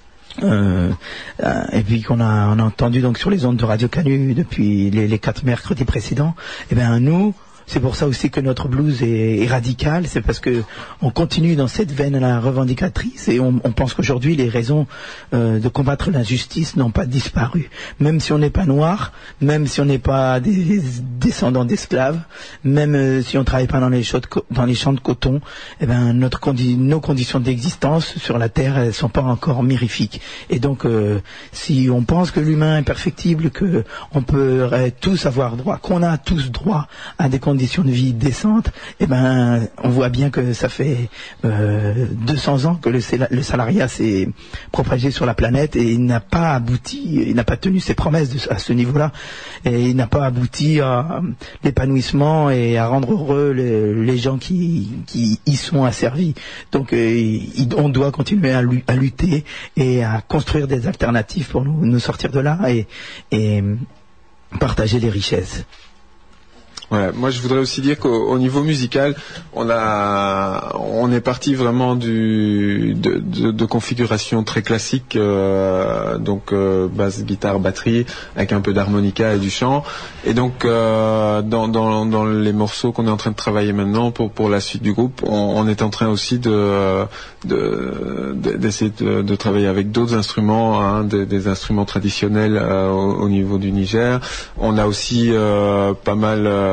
Euh, euh, et puis qu'on a, on a entendu donc sur les ondes de Radio Canu depuis les, les quatre mercredis précédents. Et bien nous, c'est pour ça aussi que notre blues est, est radical, c'est parce que on continue dans cette veine-là revendicatrice et on, on pense qu'aujourd'hui les raisons euh, de combattre l'injustice n'ont pas disparu. Même si on n'est pas noir, même si on n'est pas des descendants d'esclaves, même euh, si on travaille pas dans les, champs de, dans les champs de coton, eh ben notre condi- nos conditions d'existence sur la terre elles sont pas encore mirifiques. Et donc euh, si on pense que l'humain est perfectible, que on peut tous avoir droit, qu'on a tous droit à des conditions conditions de vie décentes, eh ben, on voit bien que ça fait euh, deux cents ans que le, le salariat s'est propagé sur la planète et il n'a pas abouti, il n'a pas tenu ses promesses de, à ce niveau-là, et il n'a pas abouti à l'épanouissement et à rendre heureux les, les gens qui, qui y sont asservis. Donc, euh, il, on doit continuer à, à lutter et à construire des alternatives pour nous, nous sortir de là et, et partager les richesses. Ouais, moi je voudrais aussi dire qu'au au niveau musical, on a, on est parti vraiment du de, de, de configuration très classique, euh, donc euh, basse, guitare, batterie, avec un peu d'harmonica et du chant. Et donc euh, dans, dans dans les morceaux qu'on est en train de travailler maintenant pour pour la suite du groupe, on, on est en train aussi de de, de d'essayer de, de travailler avec d'autres instruments, hein, des, des instruments traditionnels euh, au, au niveau du Niger. On a aussi euh, pas mal euh,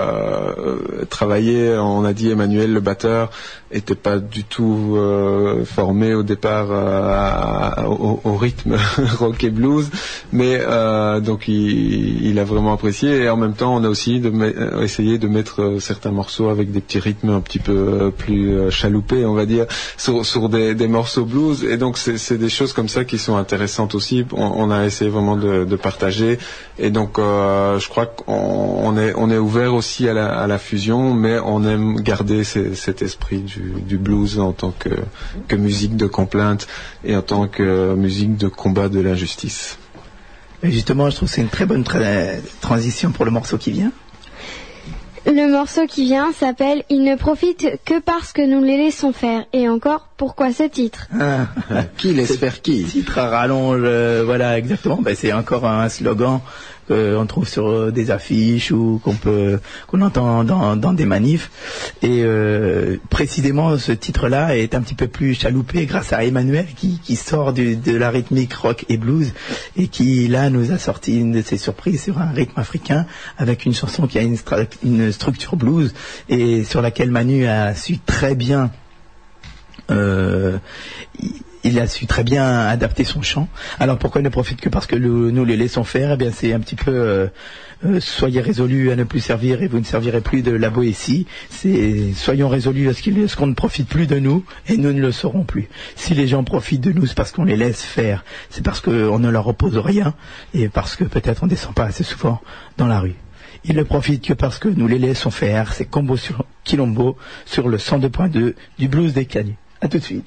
Euh, travailler, on a dit Emmanuel le batteur était pas du tout euh, formé au départ euh, à, à, au, au rythme rock et blues, mais euh, donc il, il a vraiment apprécié et en même temps on a aussi de me, essayé de mettre euh, certains morceaux avec des petits rythmes un petit peu euh, plus euh, chaloupés on va dire sur, sur des, des morceaux blues et donc c'est, c'est des choses comme ça qui sont intéressantes aussi. On, on a essayé vraiment de, de partager et donc euh, je crois qu'on on est, on est ouvert aussi à la, à la fusion, mais on aime garder ces, cet esprit du, du blues en tant que, que musique de complainte et en tant que musique de combat de l'injustice. Et justement, je trouve que c'est une très bonne tra- transition pour le morceau qui vient. Le morceau qui vient s'appelle « Il ne profite que parce que nous les laissons faire ». Et encore, pourquoi ce titre ? Ah, qui laisse faire qui ? Titre à rallonge, euh, voilà, exactement. Ben, c'est encore un slogan qu'on trouve sur des affiches ou qu'on peut, qu'on entend dans, dans des manifs. Et euh, précisément, ce titre-là est un petit peu plus chaloupé grâce à Emmanuel qui, qui sort du, de la rythmique rock et blues et qui, là, nous a sorti une de ses surprises sur un rythme africain avec une chanson qui a une, stra- une structure blues et sur laquelle Manu a su très bien euh, il a su très bien adapter son chant. Alors pourquoi il ne profite que parce que le, nous les laissons faire? Eh bien c'est un petit peu euh, euh, soyez résolus à ne plus servir et vous ne servirez plus de la Boétie. C'est soyons résolus à ce, qu'il, ce qu'on ne profite plus de nous et nous ne le saurons plus. Si les gens profitent de nous, c'est parce qu'on les laisse faire. C'est parce qu'on ne leur oppose rien et parce que peut-être on ne descend pas assez souvent dans la rue. Ils ne profitent que parce que nous les laissons faire. C'est Combo sur Quilombo sur le cent deux point deux du Blues des Cagneux. À tout de suite.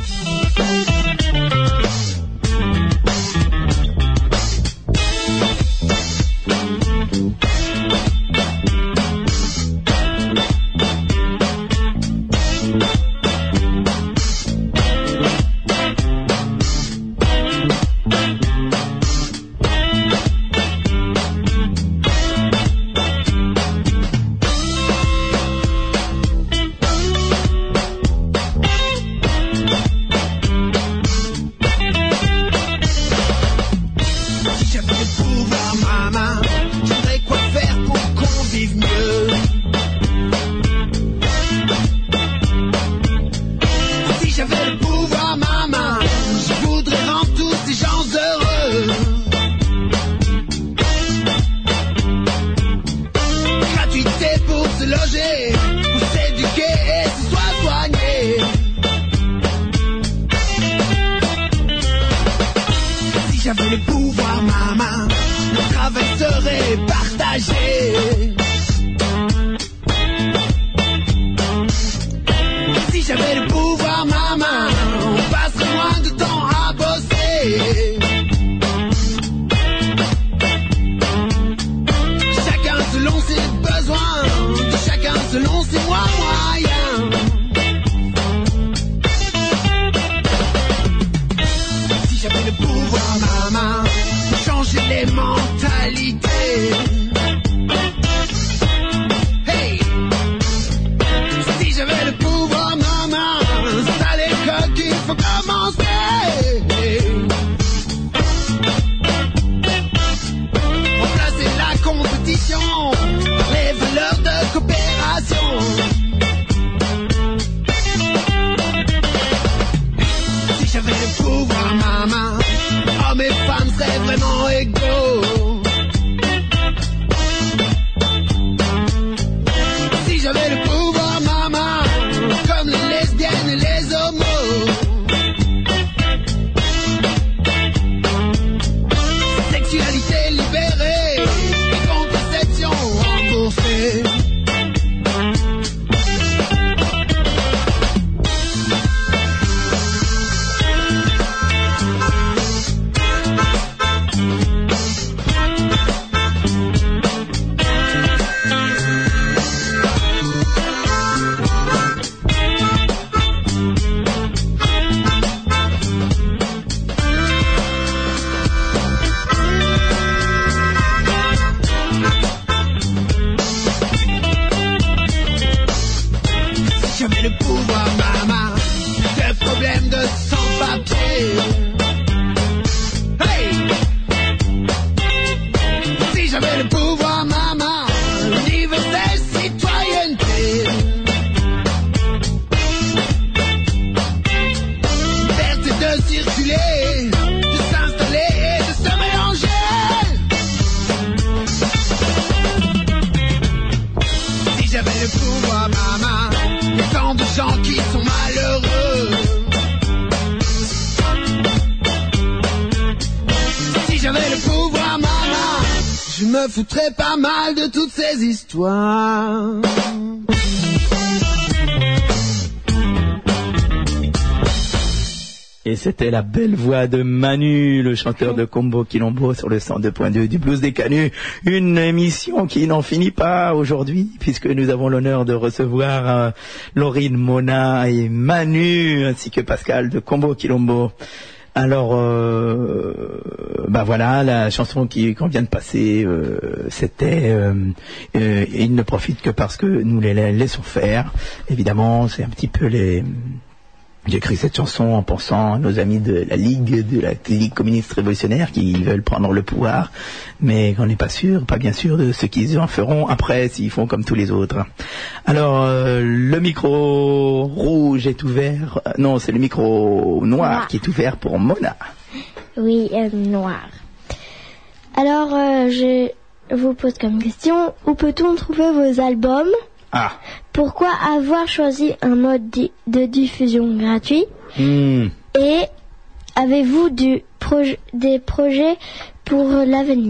J'avais le pouvoir, maman, le travail serait partagé. Si j'avais le pouvoir, j'avais le pouvoir, maman, universelle citoyenneté. Liberté de circuler, de s'installer et de se mélanger. Si j'avais le pouvoir, maman, il y a tant de gens qui sont malheureux. Si j'avais le pouvoir, maman, je me foutrais pas mal de toutes ces histoires. Et c'était la belle voix de Manu, le chanteur de Combo Quilombo sur le cent deux point deux du Blues des Canuts. Une émission qui n'en finit pas aujourd'hui, puisque nous avons l'honneur de recevoir euh, Laurine, Mona et Manu, ainsi que Pascal de Combo Quilombo. Alors, euh, bah voilà, la chanson qui qu'on vient de passer, euh, c'était euh, euh, Il ne profite que parce que nous les laissons faire. Évidemment, c'est un petit peu les... J'ai écrit cette chanson en pensant à nos amis de la Ligue, de la Ligue communiste révolutionnaire qui veulent prendre le pouvoir, mais qu'on n'est pas sûr, pas bien sûr de ce qu'ils en feront après s'ils font comme tous les autres. Alors, euh, le micro rouge est ouvert, euh, non, c'est le micro noir, noir qui est ouvert pour Mona. Oui, euh, noir. Alors, euh, je vous pose comme question, où peut-on trouver vos albums ? Ah. Pourquoi avoir choisi un mode di- de diffusion gratuit ? Mmh. Et avez-vous du proje- des projets pour l'avenir ?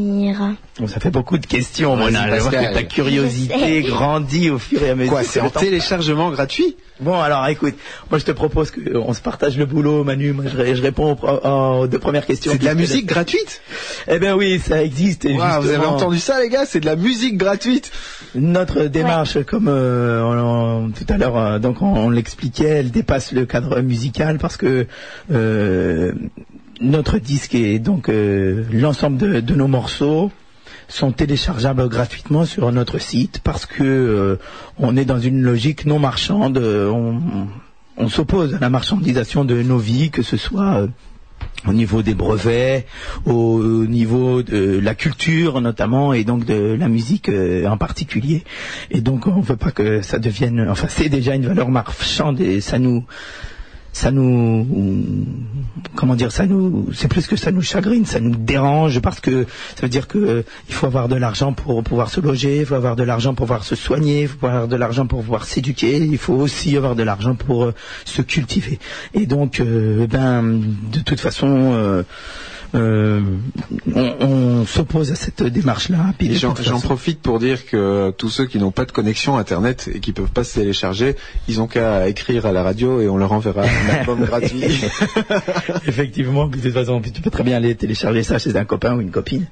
Bon, ça fait beaucoup de questions, Mona. Je vois que ta curiosité grandit au fur et à mesure. Quoi, c'est en téléchargement gratuit ? Bon, alors écoute, moi je te propose qu'on se partage le boulot, Manu. Moi je, je réponds aux, aux deux premières questions. C'est de la musique gratuite ? Eh ben oui, ça existe. Et wow, vous avez entendu ça, les gars ? C'est de la musique gratuite. Notre démarche, ouais. comme euh, on, on, tout à l'heure, euh, donc on, on l'expliquait, elle dépasse le cadre musical parce que euh, notre disque est donc euh, l'ensemble de, de nos morceaux sont téléchargeables gratuitement sur notre site parce que euh, on est dans une logique non marchande. On, on s'oppose à la marchandisation de nos vies, que ce soit euh, au niveau des brevets, au niveau de la culture notamment, et donc de la musique euh, en particulier. Et donc on ne veut pas que ça devienne, enfin c'est déjà une valeur marchande et ça nous... ça nous, comment dire, ça nous, c'est plus que ça nous chagrine, ça nous dérange parce que ça veut dire que euh, il faut avoir de l'argent pour pouvoir se loger, il faut avoir de l'argent pour pouvoir se soigner, il faut avoir de l'argent pour pouvoir s'éduquer, il faut aussi avoir de l'argent pour euh, se cultiver. Et donc, euh, ben, de toute façon, euh, Euh, on, on s'oppose à cette démarche-là. Puis j'en, j'en profite pour dire que tous ceux qui n'ont pas de connexion Internet et qui peuvent pas se télécharger, ils ont qu'à écrire à la radio et on leur enverra un album gratuit. Effectivement, de toute façon, tu peux très bien aller télécharger ça chez un copain ou une copine.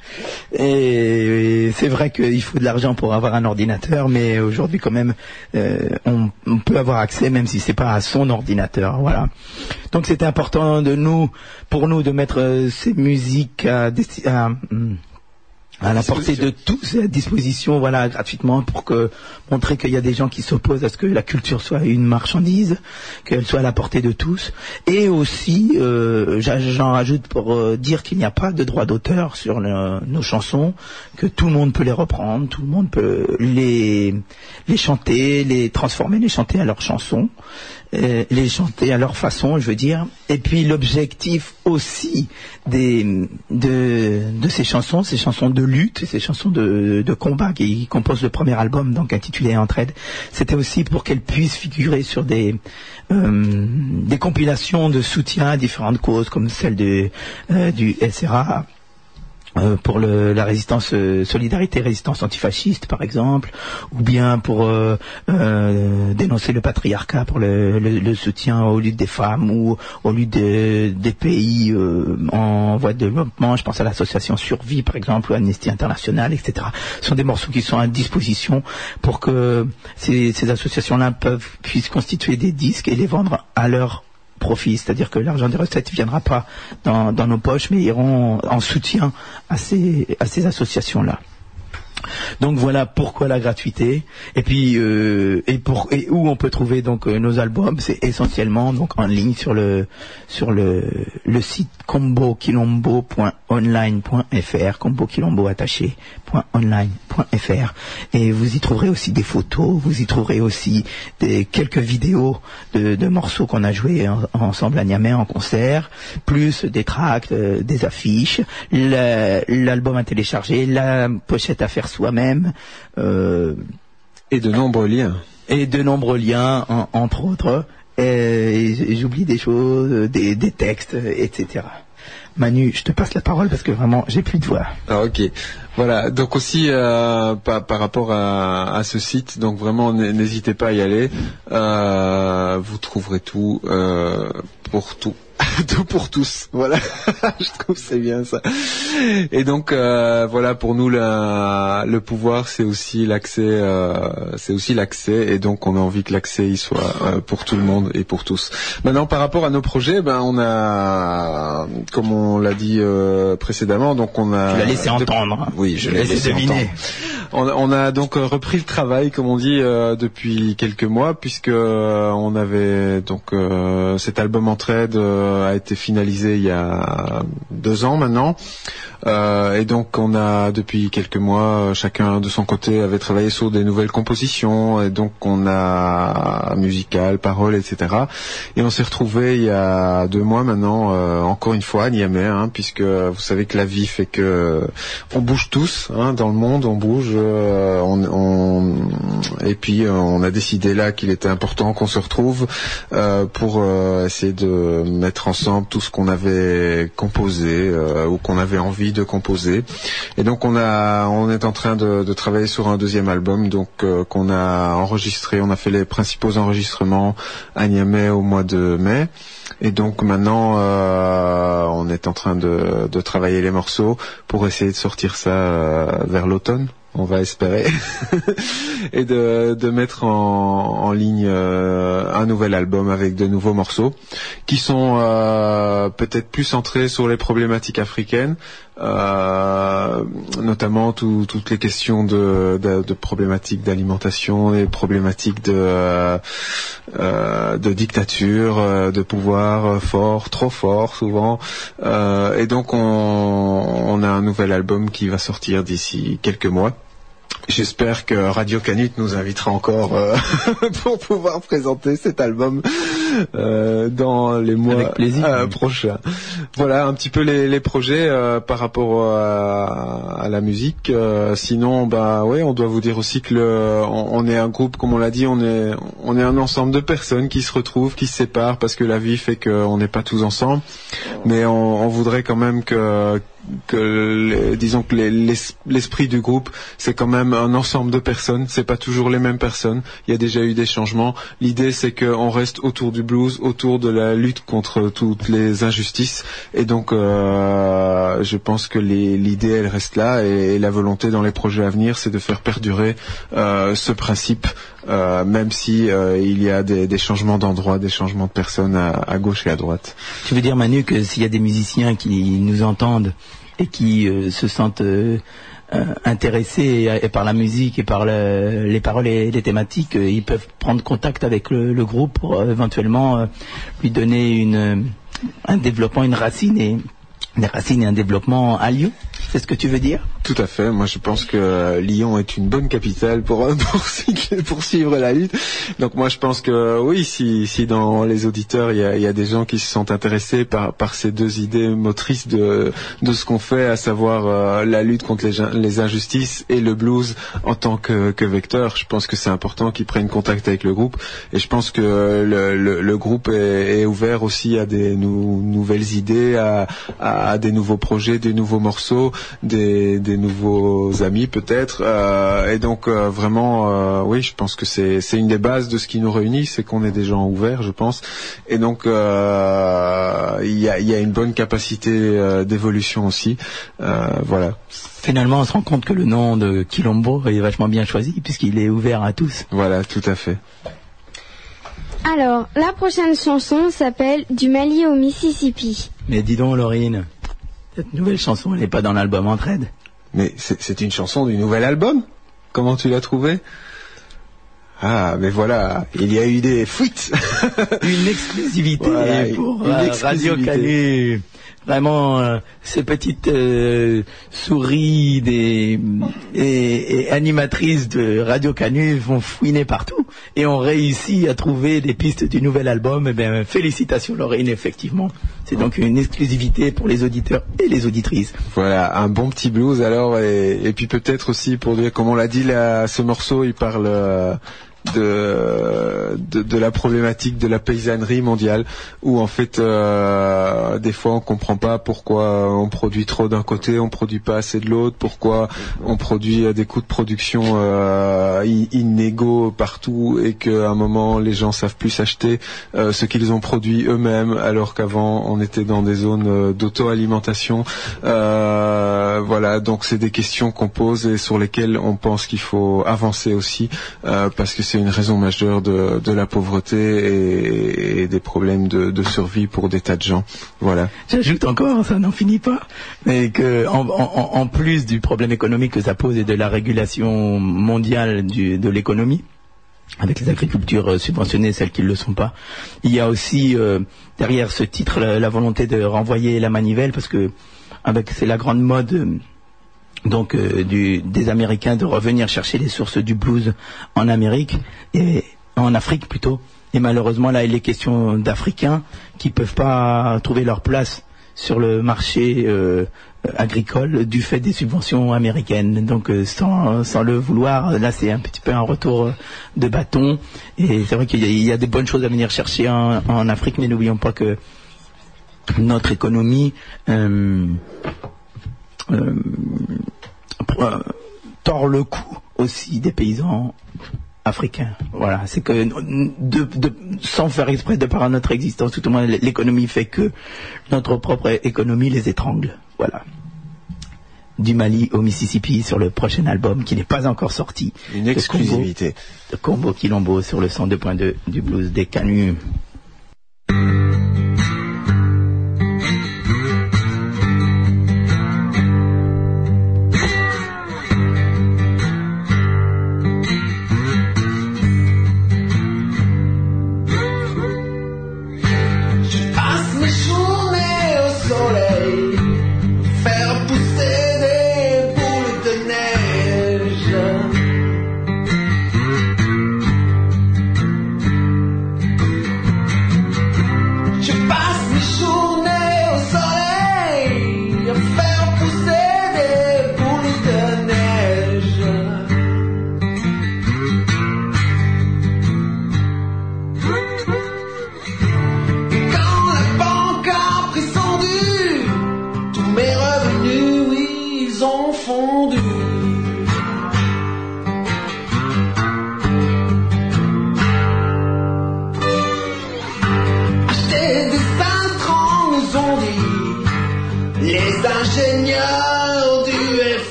Et c'est vrai qu'il faut de l'argent pour avoir un ordinateur, mais aujourd'hui quand même, euh, on, on peut avoir accès même si c'est pas à son ordinateur. Voilà. Donc c'était important de nous, pour nous, de mettre euh, ces musique à, à, à la portée de tous, à disposition, voilà, gratuitement, pour que montrer qu'il y a des gens qui s'opposent à ce que la culture soit une marchandise, qu'elle soit à la portée de tous, et aussi, euh, j'en rajoute pour euh, dire qu'il n'y a pas de droit d'auteur sur le, nos chansons, que tout le monde peut les reprendre, tout le monde peut les les chanter, les transformer, les chanter à leurs chansons. Euh, les chanter à leur façon, je veux dire. Et puis l'objectif aussi des de de ces chansons, ces chansons de lutte, ces chansons de de combat qui composent le premier album, donc intitulé Entraide, c'était aussi pour qu'elles puissent figurer sur des euh, des compilations de soutien à différentes causes, comme celle de euh, du S R A. Euh, pour le, la résistance, euh, solidarité, résistance antifasciste par exemple, ou bien pour euh, euh, dénoncer le patriarcat, pour le, le, le soutien aux luttes des femmes ou aux luttes des, des pays euh, en voie de développement. Je pense à l'association Survie par exemple, ou Amnesty International, et cetera. Ce sont des morceaux qui sont à disposition pour que ces, ces associations-là peuvent puissent constituer des disques et les vendre à leur profit, c'est-à-dire que l'argent des recettes ne viendra pas dans, dans nos poches, mais iront en soutien à ces, à ces associations-là. Donc voilà pourquoi la gratuité. Et puis euh, et pour et où on peut trouver donc euh, nos albums, c'est essentiellement donc en ligne sur le sur le le site combo quilombo point online point f r, combo quilombo attaché point online point f r, et vous y trouverez aussi des photos, vous y trouverez aussi des quelques vidéos de, de morceaux qu'on a joués en, ensemble à Niamey en concert, plus des tracts, euh, des affiches, la, l'album à télécharger, la pochette à faire soi-même, euh, et de nombreux liens. Et de nombreux liens, en, entre autres. Et, et j'oublie des choses, des, des textes, et cetera. Manu, je te passe la parole parce que vraiment, j'ai plus de voix. Ah, ok. Voilà. Donc aussi euh, par, par rapport à, à ce site, donc vraiment n'hésitez pas à y aller. Euh, vous trouverez tout euh, pour tout. Tout pour tous, voilà. Je trouve que c'est bien ça. Et donc euh, voilà, pour nous la, le pouvoir c'est aussi l'accès, euh, c'est aussi l'accès, et donc on a envie que l'accès il soit euh, pour tout le monde et pour tous. Maintenant par rapport à nos projets, ben on a, comme on l'a dit euh, précédemment, donc on a. Tu l'as laissé entendre. Oui, je l'ai laissé deviner. On, on a donc repris le travail, comme on dit, euh, depuis quelques mois, puisque euh, on avait donc euh, cet album Entraide euh, a été finalisé il y a deux ans maintenant, euh, et donc on a depuis quelques mois, chacun de son côté avait travaillé sur des nouvelles compositions, et donc on a musical, paroles, et cetera. Et on s'est retrouvés il y a deux mois maintenant, euh, encore une fois à Niamey, hein, puisque vous savez que la vie fait que on bouge tous, hein, dans le monde, on bouge. Euh, on, on, et puis euh, on a décidé là qu'il était important qu'on se retrouve euh, pour euh, essayer de mettre ensemble tout ce qu'on avait composé euh, ou qu'on avait envie de composer. Et donc on a, on est en train de, de travailler sur un deuxième album, donc euh, qu'on a enregistré. On a fait les principaux enregistrements à Niamey au mois de mai. Et donc maintenant, euh, on est en train de, de travailler les morceaux pour essayer de sortir ça euh, vers l'automne. On va espérer, et de, de mettre en, en ligne euh, un nouvel album avec de nouveaux morceaux qui sont euh, peut-être plus centrés sur les problématiques africaines, euh, notamment tout, toutes les questions de, de, de problématiques d'alimentation, les problématiques de, euh, euh, de dictature, euh, de pouvoir fort, trop fort souvent. Euh, et donc on, on a un nouvel album qui va sortir d'ici quelques mois. J'espère que Radio Canut nous invitera encore euh, pour pouvoir présenter cet album euh, dans les mois Avec plaisir, euh, oui. prochains. Voilà un petit peu les, les projets euh, par rapport à, à la musique. Euh, sinon, bah ouais, on doit vous dire aussi que le, on, on est un groupe, comme on l'a dit, on est on est un ensemble de personnes qui se retrouvent, qui se séparent parce que la vie fait qu'on n'est pas tous ensemble. Mais on, on voudrait quand même que que les, disons que les, les, l'esprit du groupe c'est quand même un ensemble de personnes, c'est pas toujours les mêmes personnes, il y a déjà eu des changements. L'idée c'est qu'on reste autour du blues, autour de la lutte contre toutes les injustices, et donc euh, je pense que les, l'idée elle reste là, et, et la volonté dans les projets à venir c'est de faire perdurer euh, ce principe, euh, même si euh, il y a des, des changements d'endroit, des changements de personnes à, à gauche et à droite. Tu veux dire, Manu, que s'il y a des musiciens qui nous entendent et qui euh, se sentent euh, euh, intéressés et, et par la musique et par le, les paroles et les thématiques, euh, ils peuvent prendre contact avec le, le groupe pour euh, éventuellement euh, lui donner une, euh, un développement, une racine et des racines et un développement à Lyon. C'est ce que tu veux dire? Tout à fait. Moi, je pense que Lyon est une bonne capitale pour poursuivre la lutte. Donc, moi, je pense que oui, si, si dans les auditeurs, il y a, il y a des gens qui se sont intéressés par, par ces deux idées motrices de, de ce qu'on fait, à savoir euh, la lutte contre les, les injustices et le blues en tant que, que vecteur, je pense que c'est important qu'ils prennent contact avec le groupe. Et je pense que le, le, le groupe est, est ouvert aussi à des nou, nouvelles idées, à, à, à des nouveaux projets, des nouveaux morceaux, des, des nouveaux amis peut-être, euh, et donc euh, vraiment euh, oui, je pense que c'est c'est une des bases de ce qui nous réunit, c'est qu'on est des gens ouverts, je pense, et donc euh, il y a il y a une bonne capacité euh, d'évolution aussi, euh, voilà. Finalement, on se rend compte que le nom de Quilombo est vachement bien choisi puisqu'il est ouvert à tous. Voilà, tout à fait. Alors, la prochaine chanson s'appelle Du Mali au Mississippi. Mais dis donc, Laurine, cette nouvelle chanson, elle n'est pas dans l'album Entraide. Mais c'est, c'est une chanson du nouvel album. comment tu l'as trouvé? Ah, mais voilà, il y a eu des fuites. Une exclusivité Voilà, pour une euh, exclusivité. Radio Canu. Vraiment, euh, ces petites euh, souris des, et, et animatrices de Radio Canu vont fouiner partout et ont réussi à trouver des pistes du nouvel album. Eh bien, félicitations Laurine, effectivement. C'est donc une exclusivité pour les auditeurs et les auditrices. Voilà, un bon petit blues alors, et, et puis peut-être aussi pour dire, comme on l'a dit, là, ce morceau, il parle... Euh, De, de de la problématique de la paysannerie mondiale, où en fait euh, des fois on comprend pas pourquoi on produit trop d'un côté, on produit pas assez de l'autre, pourquoi on produit à des coûts de production euh, inégaux partout, et qu'à un moment les gens savent plus acheter euh, ce qu'ils ont produit eux-mêmes, alors qu'avant on était dans des zones euh, d'auto-alimentation. Euh, voilà, donc c'est des questions qu'on pose et sur lesquelles on pense qu'il faut avancer aussi, euh, parce que c'est une raison majeure de, de la pauvreté et, et des problèmes de, de survie pour des tas de gens. Voilà. J'ajoute encore, ça n'en finit pas, mais que en, en, en plus du problème économique que ça pose et de la régulation mondiale du, de l'économie, avec les agricultures subventionnées, celles qui ne le sont pas, il y a aussi euh, derrière ce titre la, la volonté de renvoyer la manivelle, parce que avec c'est la grande mode. Euh, donc euh, du, des Américains de revenir chercher les sources du blues en Amérique et en Afrique plutôt, et malheureusement là il est question d'Africains qui peuvent pas trouver leur place sur le marché euh, agricole du fait des subventions américaines. Donc euh, sans, sans le vouloir, là c'est un petit peu un retour de bâton, et c'est vrai qu'il y a, il y a des bonnes choses à venir chercher en, en Afrique, mais n'oublions pas que notre économie euh, Euh, euh, tord le cou aussi des paysans africains. Voilà, c'est que de, de, sans faire exprès de par notre existence, tout au moins l'économie fait que notre propre économie les étrangle. Voilà. Du Mali au Mississippi sur le prochain album qui n'est pas encore sorti. Une exclusivité. De Combo Quilombo sur le cent deux point deux du blues des Canuts. Neige.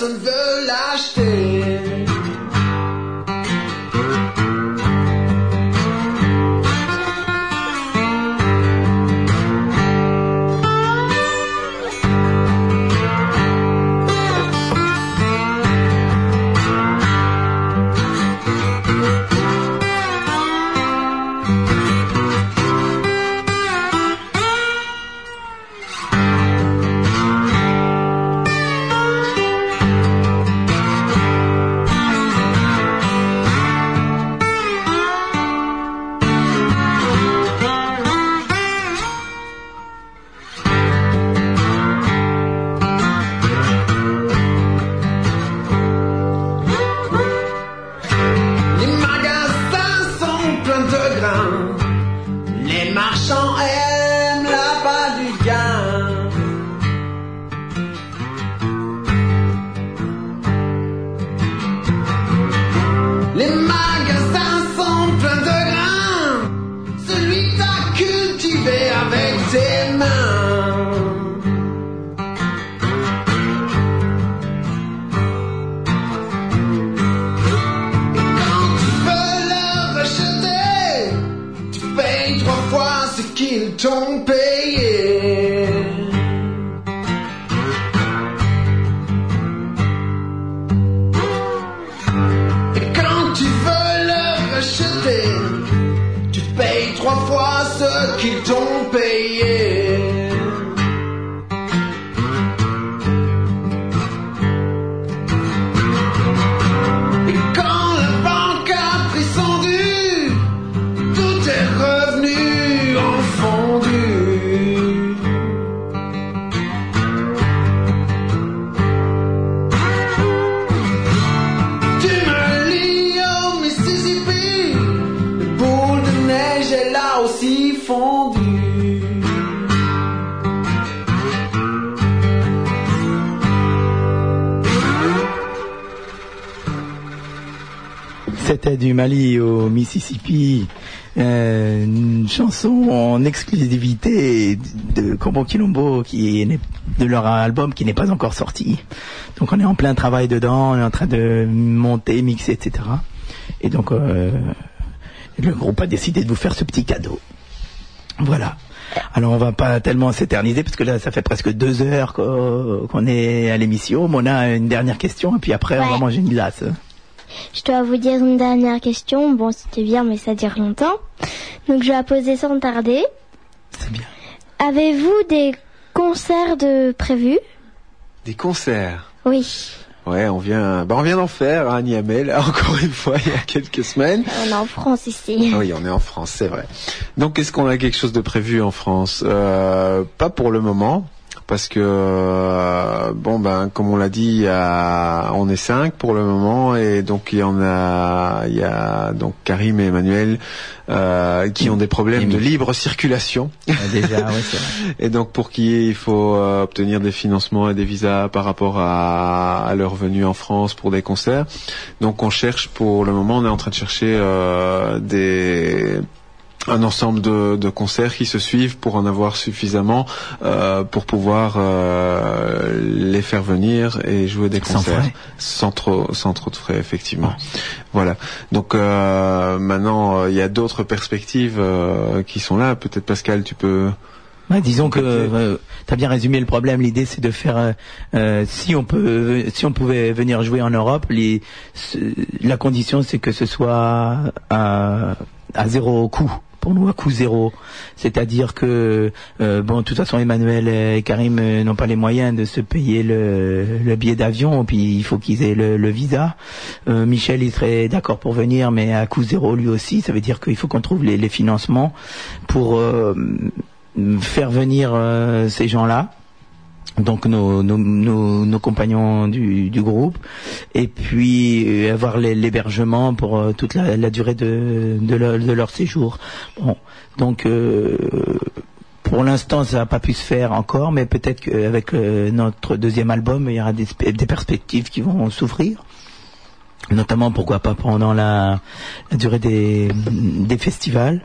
personne veut l'acheter. T'ont payé. Et quand tu veux le racheter, tu payes trois fois ce qu'ils t'ont payé. Et quand la banque a pris son dû, tout est revenu en fondu. Tu me lis au Mississippi, le boule de neige est là aussi fondu. C'était du Mali au Mississippi, euh, une chanson en exclusivité de Combo Quilombo qui est de leur album qui n'est pas encore sorti. Donc on est en plein travail dedans, on est en train de monter, mixer, et cetera. Et donc euh, le groupe a décidé de vous faire ce petit cadeau. Voilà. Alors on va pas tellement s'éterniser parce que là ça fait presque deux heures qu'on est à l'émission. On a une dernière question et puis après ouais. on va manger une glace. Je dois vous dire une dernière question. Bon, c'était bien, mais ça dure longtemps. Donc, je vais la poser sans tarder. C'est bien. Avez-vous des concerts de prévus ? Des concerts ? Oui. Ouais, on vient, bah on vient d'en faire à Niamey, là, encore une fois, il y a quelques semaines. On est en France ici. Oui, on est en France, c'est vrai. Donc, est-ce qu'on a quelque chose de prévu en France ? euh, Pas pour le moment. Parce que euh, bon ben comme on l'a dit, il y a, on est cinq pour le moment et donc il y en a, il y a donc Karim et Emmanuel euh, qui ont des problèmes de libre circulation. Ah, déjà, ouais, c'est vrai. Et donc pour qui il faut euh, obtenir des financements et des visas par rapport à, à leur venue en France pour des concerts. Donc on cherche pour le moment, on est en train de chercher euh, des un ensemble de, de concerts qui se suivent pour en avoir suffisamment euh, pour pouvoir euh, les faire venir et jouer des concerts sans, sans trop sans trop de frais, effectivement. Ouais. Voilà. Donc euh, maintenant il euh, y a d'autres perspectives euh, qui sont là. Peut-être Pascal, tu peux. Ouais, disons que euh, tu as bien résumé le problème. L'idée c'est de faire euh, euh, si on peut si on pouvait venir jouer en Europe, les, la condition c'est que ce soit à, à zéro coût. Pour nous à coût zéro, c'est-à-dire que euh, bon, de toute façon Emmanuel et Karim euh, n'ont pas les moyens de se payer le, le billet d'avion, puis il faut qu'ils aient le, le visa. Euh, Michel il serait d'accord pour venir, mais à coût zéro lui aussi. Ça veut dire qu'il faut qu'on trouve les, les financements pour euh, faire venir euh, ces gens-là. Donc nos, nos, nos, nos compagnons du, du groupe, et puis avoir les, l'hébergement pour euh, toute la, la durée de, de, leur, de leur séjour. Bon, donc euh, pour l'instant ça n'a pas pu se faire encore, mais peut-être qu'avec euh, notre deuxième album il y aura des, des perspectives qui vont s'ouvrir. Notamment pourquoi pas pendant la, la durée des, des festivals.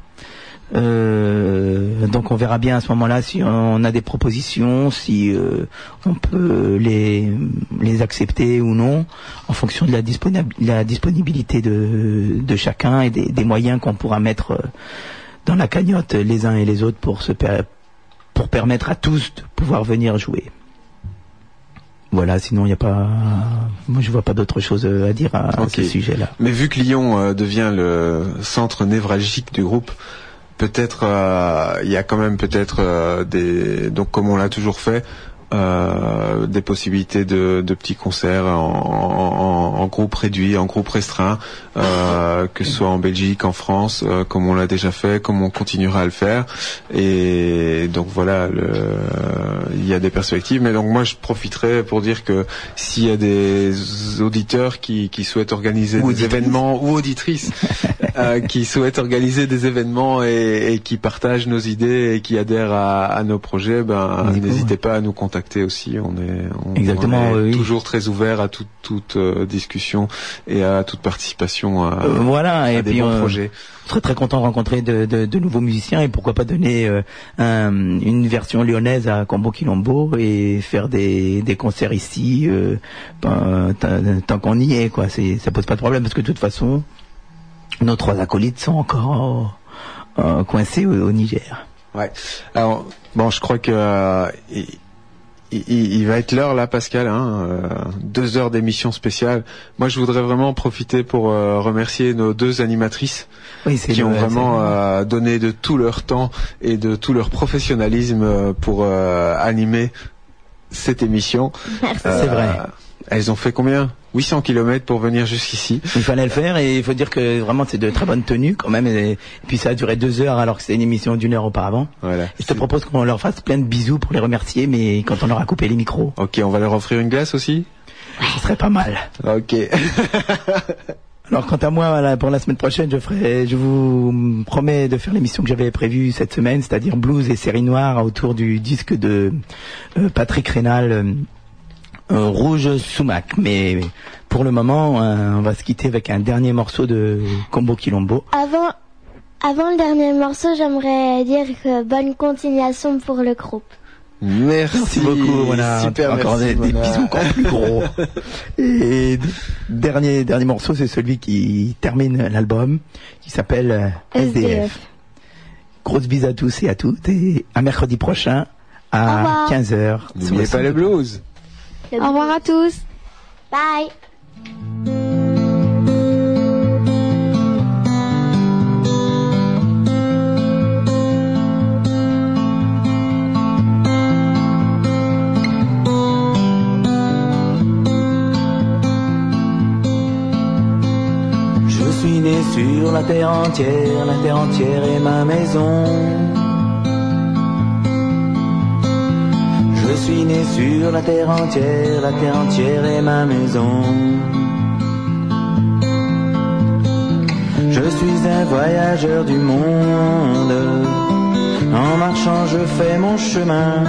Euh, donc on verra bien à ce moment-là si on a des propositions, si euh, on peut les les accepter ou non en fonction de la, disponib- la disponibilité de, de chacun et des, des moyens qu'on pourra mettre dans la cagnotte les uns et les autres pour se per- pour permettre à tous de pouvoir venir jouer. Voilà, sinon il n'y a pas, moi je vois pas d'autre chose à dire à, okay. à ce sujet-là. Mais vu que Lyon euh, devient le centre névralgique du groupe, peut-être il euh, y a quand même peut-être euh, des, donc comme on l'a toujours fait, euh, des possibilités de, de petits concerts en, en, en groupe réduit, en groupe restreint, euh, que ce soit en Belgique, en France, euh, comme on l'a déjà fait, comme on continuera à le faire. Et donc voilà, il y a des perspectives. Mais donc moi je profiterai pour dire que s'il y a des auditeurs qui, qui souhaitent organiser ou des auditrices. événements, ou auditrices, euh, qui souhaitent organiser des événements et, et qui partagent nos idées et qui adhèrent à, à nos projets, ben n'hésitez pas à nous contacter aussi. On est, on, Exactement, on est oui. toujours très ouvert à toute, toute euh, discussion et à toute participation à, euh, voilà, à et des puis, bons euh, projets. Très très content de rencontrer de, de, de nouveaux musiciens et pourquoi pas donner euh, un, une version lyonnaise à Combo Quilombo et faire des, des concerts ici euh, ben, tant qu'on y est, quoi. C'est, ça pose pas de problème parce que de toute façon nos trois acolytes sont encore euh, coincés au, au Niger. Ouais. Alors bon, je crois que euh, il, il, il va être l'heure là, Pascal. Hein, euh, deux heures d'émission spéciale. Moi, je voudrais vraiment profiter pour euh, remercier nos deux animatrices oui, c'est qui le, ont vraiment euh, donné de tout leur temps et de tout leur professionnalisme pour euh, animer cette émission. Merci. Euh, c'est vrai. Elles ont fait combien ? huit cents kilomètres pour venir jusqu'ici. Il fallait le faire et il faut dire que vraiment c'est de très bonne tenue quand même et, et puis ça a duré deux heures alors que c'était une émission d'une heure auparavant. Voilà. Et je te propose qu'on leur fasse plein de bisous pour les remercier mais quand on leur a coupé les micros. Ok, on va leur offrir une glace aussi ? Ouais. Ce serait pas mal. Ok. Alors quant à moi, voilà, pour la semaine prochaine, je ferai, je vous promets de faire l'émission que j'avais prévue cette semaine, c'est-à-dire blues et série noire autour du disque de euh, Patrick Rénal, euh, euh, Rouge Sumac. Mais pour le moment, euh, on va se quitter avec un dernier morceau de Combo Quilombo. Avant, avant le dernier morceau, j'aimerais dire que bonne continuation pour le groupe. Merci, merci beaucoup, voilà. Super, encore merci, des, des bisous encore plus gros. Et dernier dernier morceau, c'est celui qui termine l'album, qui s'appelle euh, S D F. S D F. Grosse bise à tous et à toutes, et à mercredi prochain à quinze heures. N'oubliez pas le blues. Le Au revoir à tous. Bye. Je suis né sur la terre entière, la terre entière est ma maison. Je suis né sur la terre entière, la terre entière est ma maison. Je suis un voyageur du monde, en marchant je fais mon chemin.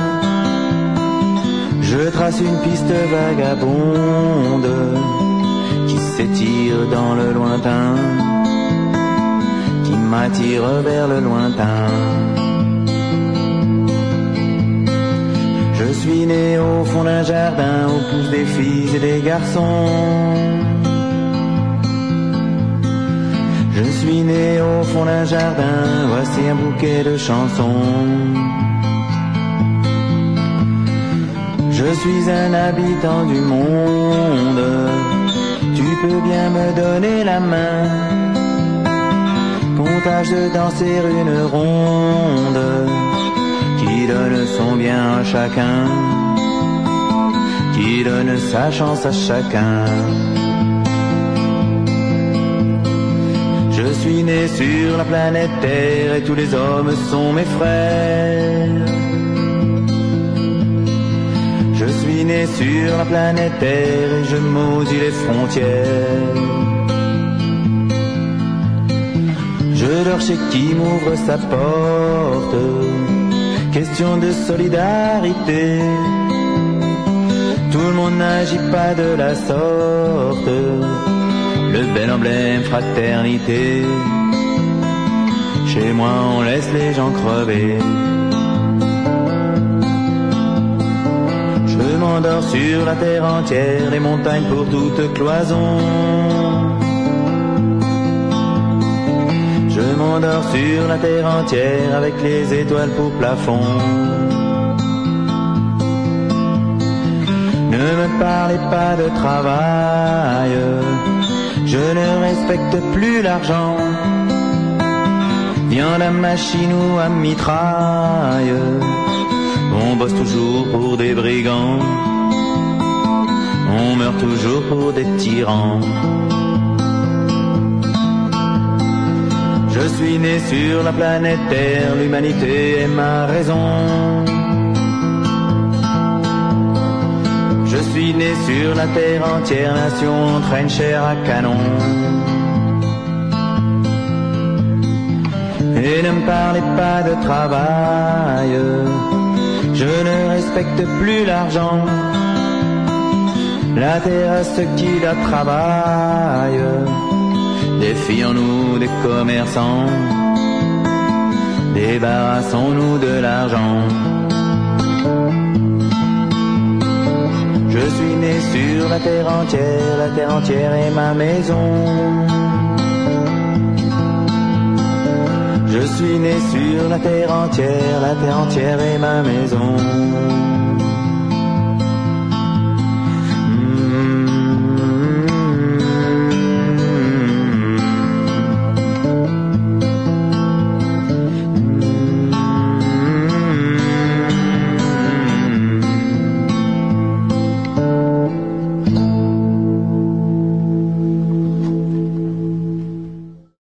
Je trace une piste vagabonde qui s'étire dans le lointain, qui m'attire vers le lointain. Je suis né au fond d'un jardin où poussent des filles et des garçons. Je suis né au fond d'un jardin, voici un bouquet de chansons. Je suis un habitant du monde, tu peux bien me donner la main, qu'on tâche de danser une ronde qui donne son bien à chacun, qui donne sa chance à chacun. Je suis né sur la planète Terre et tous les hommes sont mes frères. Je suis né sur la planète Terre et je maudis les frontières. Je dors chez qui m'ouvre sa porte, question de solidarité. Tout le monde n'agit pas de la sorte, le bel emblème fraternité. Chez moi on laisse les gens crever. Je m'endors sur la terre entière, les montagnes pour toute cloison. Je m'endors sur la terre entière avec les étoiles pour plafond. Ne me parlez pas de travail, je ne respecte plus l'argent. Viande à machine ou à mitraille, on bosse toujours pour des brigands, on meurt toujours pour des tyrans. Je suis né sur la planète Terre, l'humanité est ma raison. Je suis né sur la terre entière, nation traîne chair à canon. Et ne me parlez pas de travail, je ne respecte plus l'argent. La terre à ceux qui la travaillent, défions-nous des commerçants, débarrassons-nous de l'argent. Je suis né sur la terre entière, la terre entière est ma maison. Je suis né sur la terre entière, la terre entière est ma maison.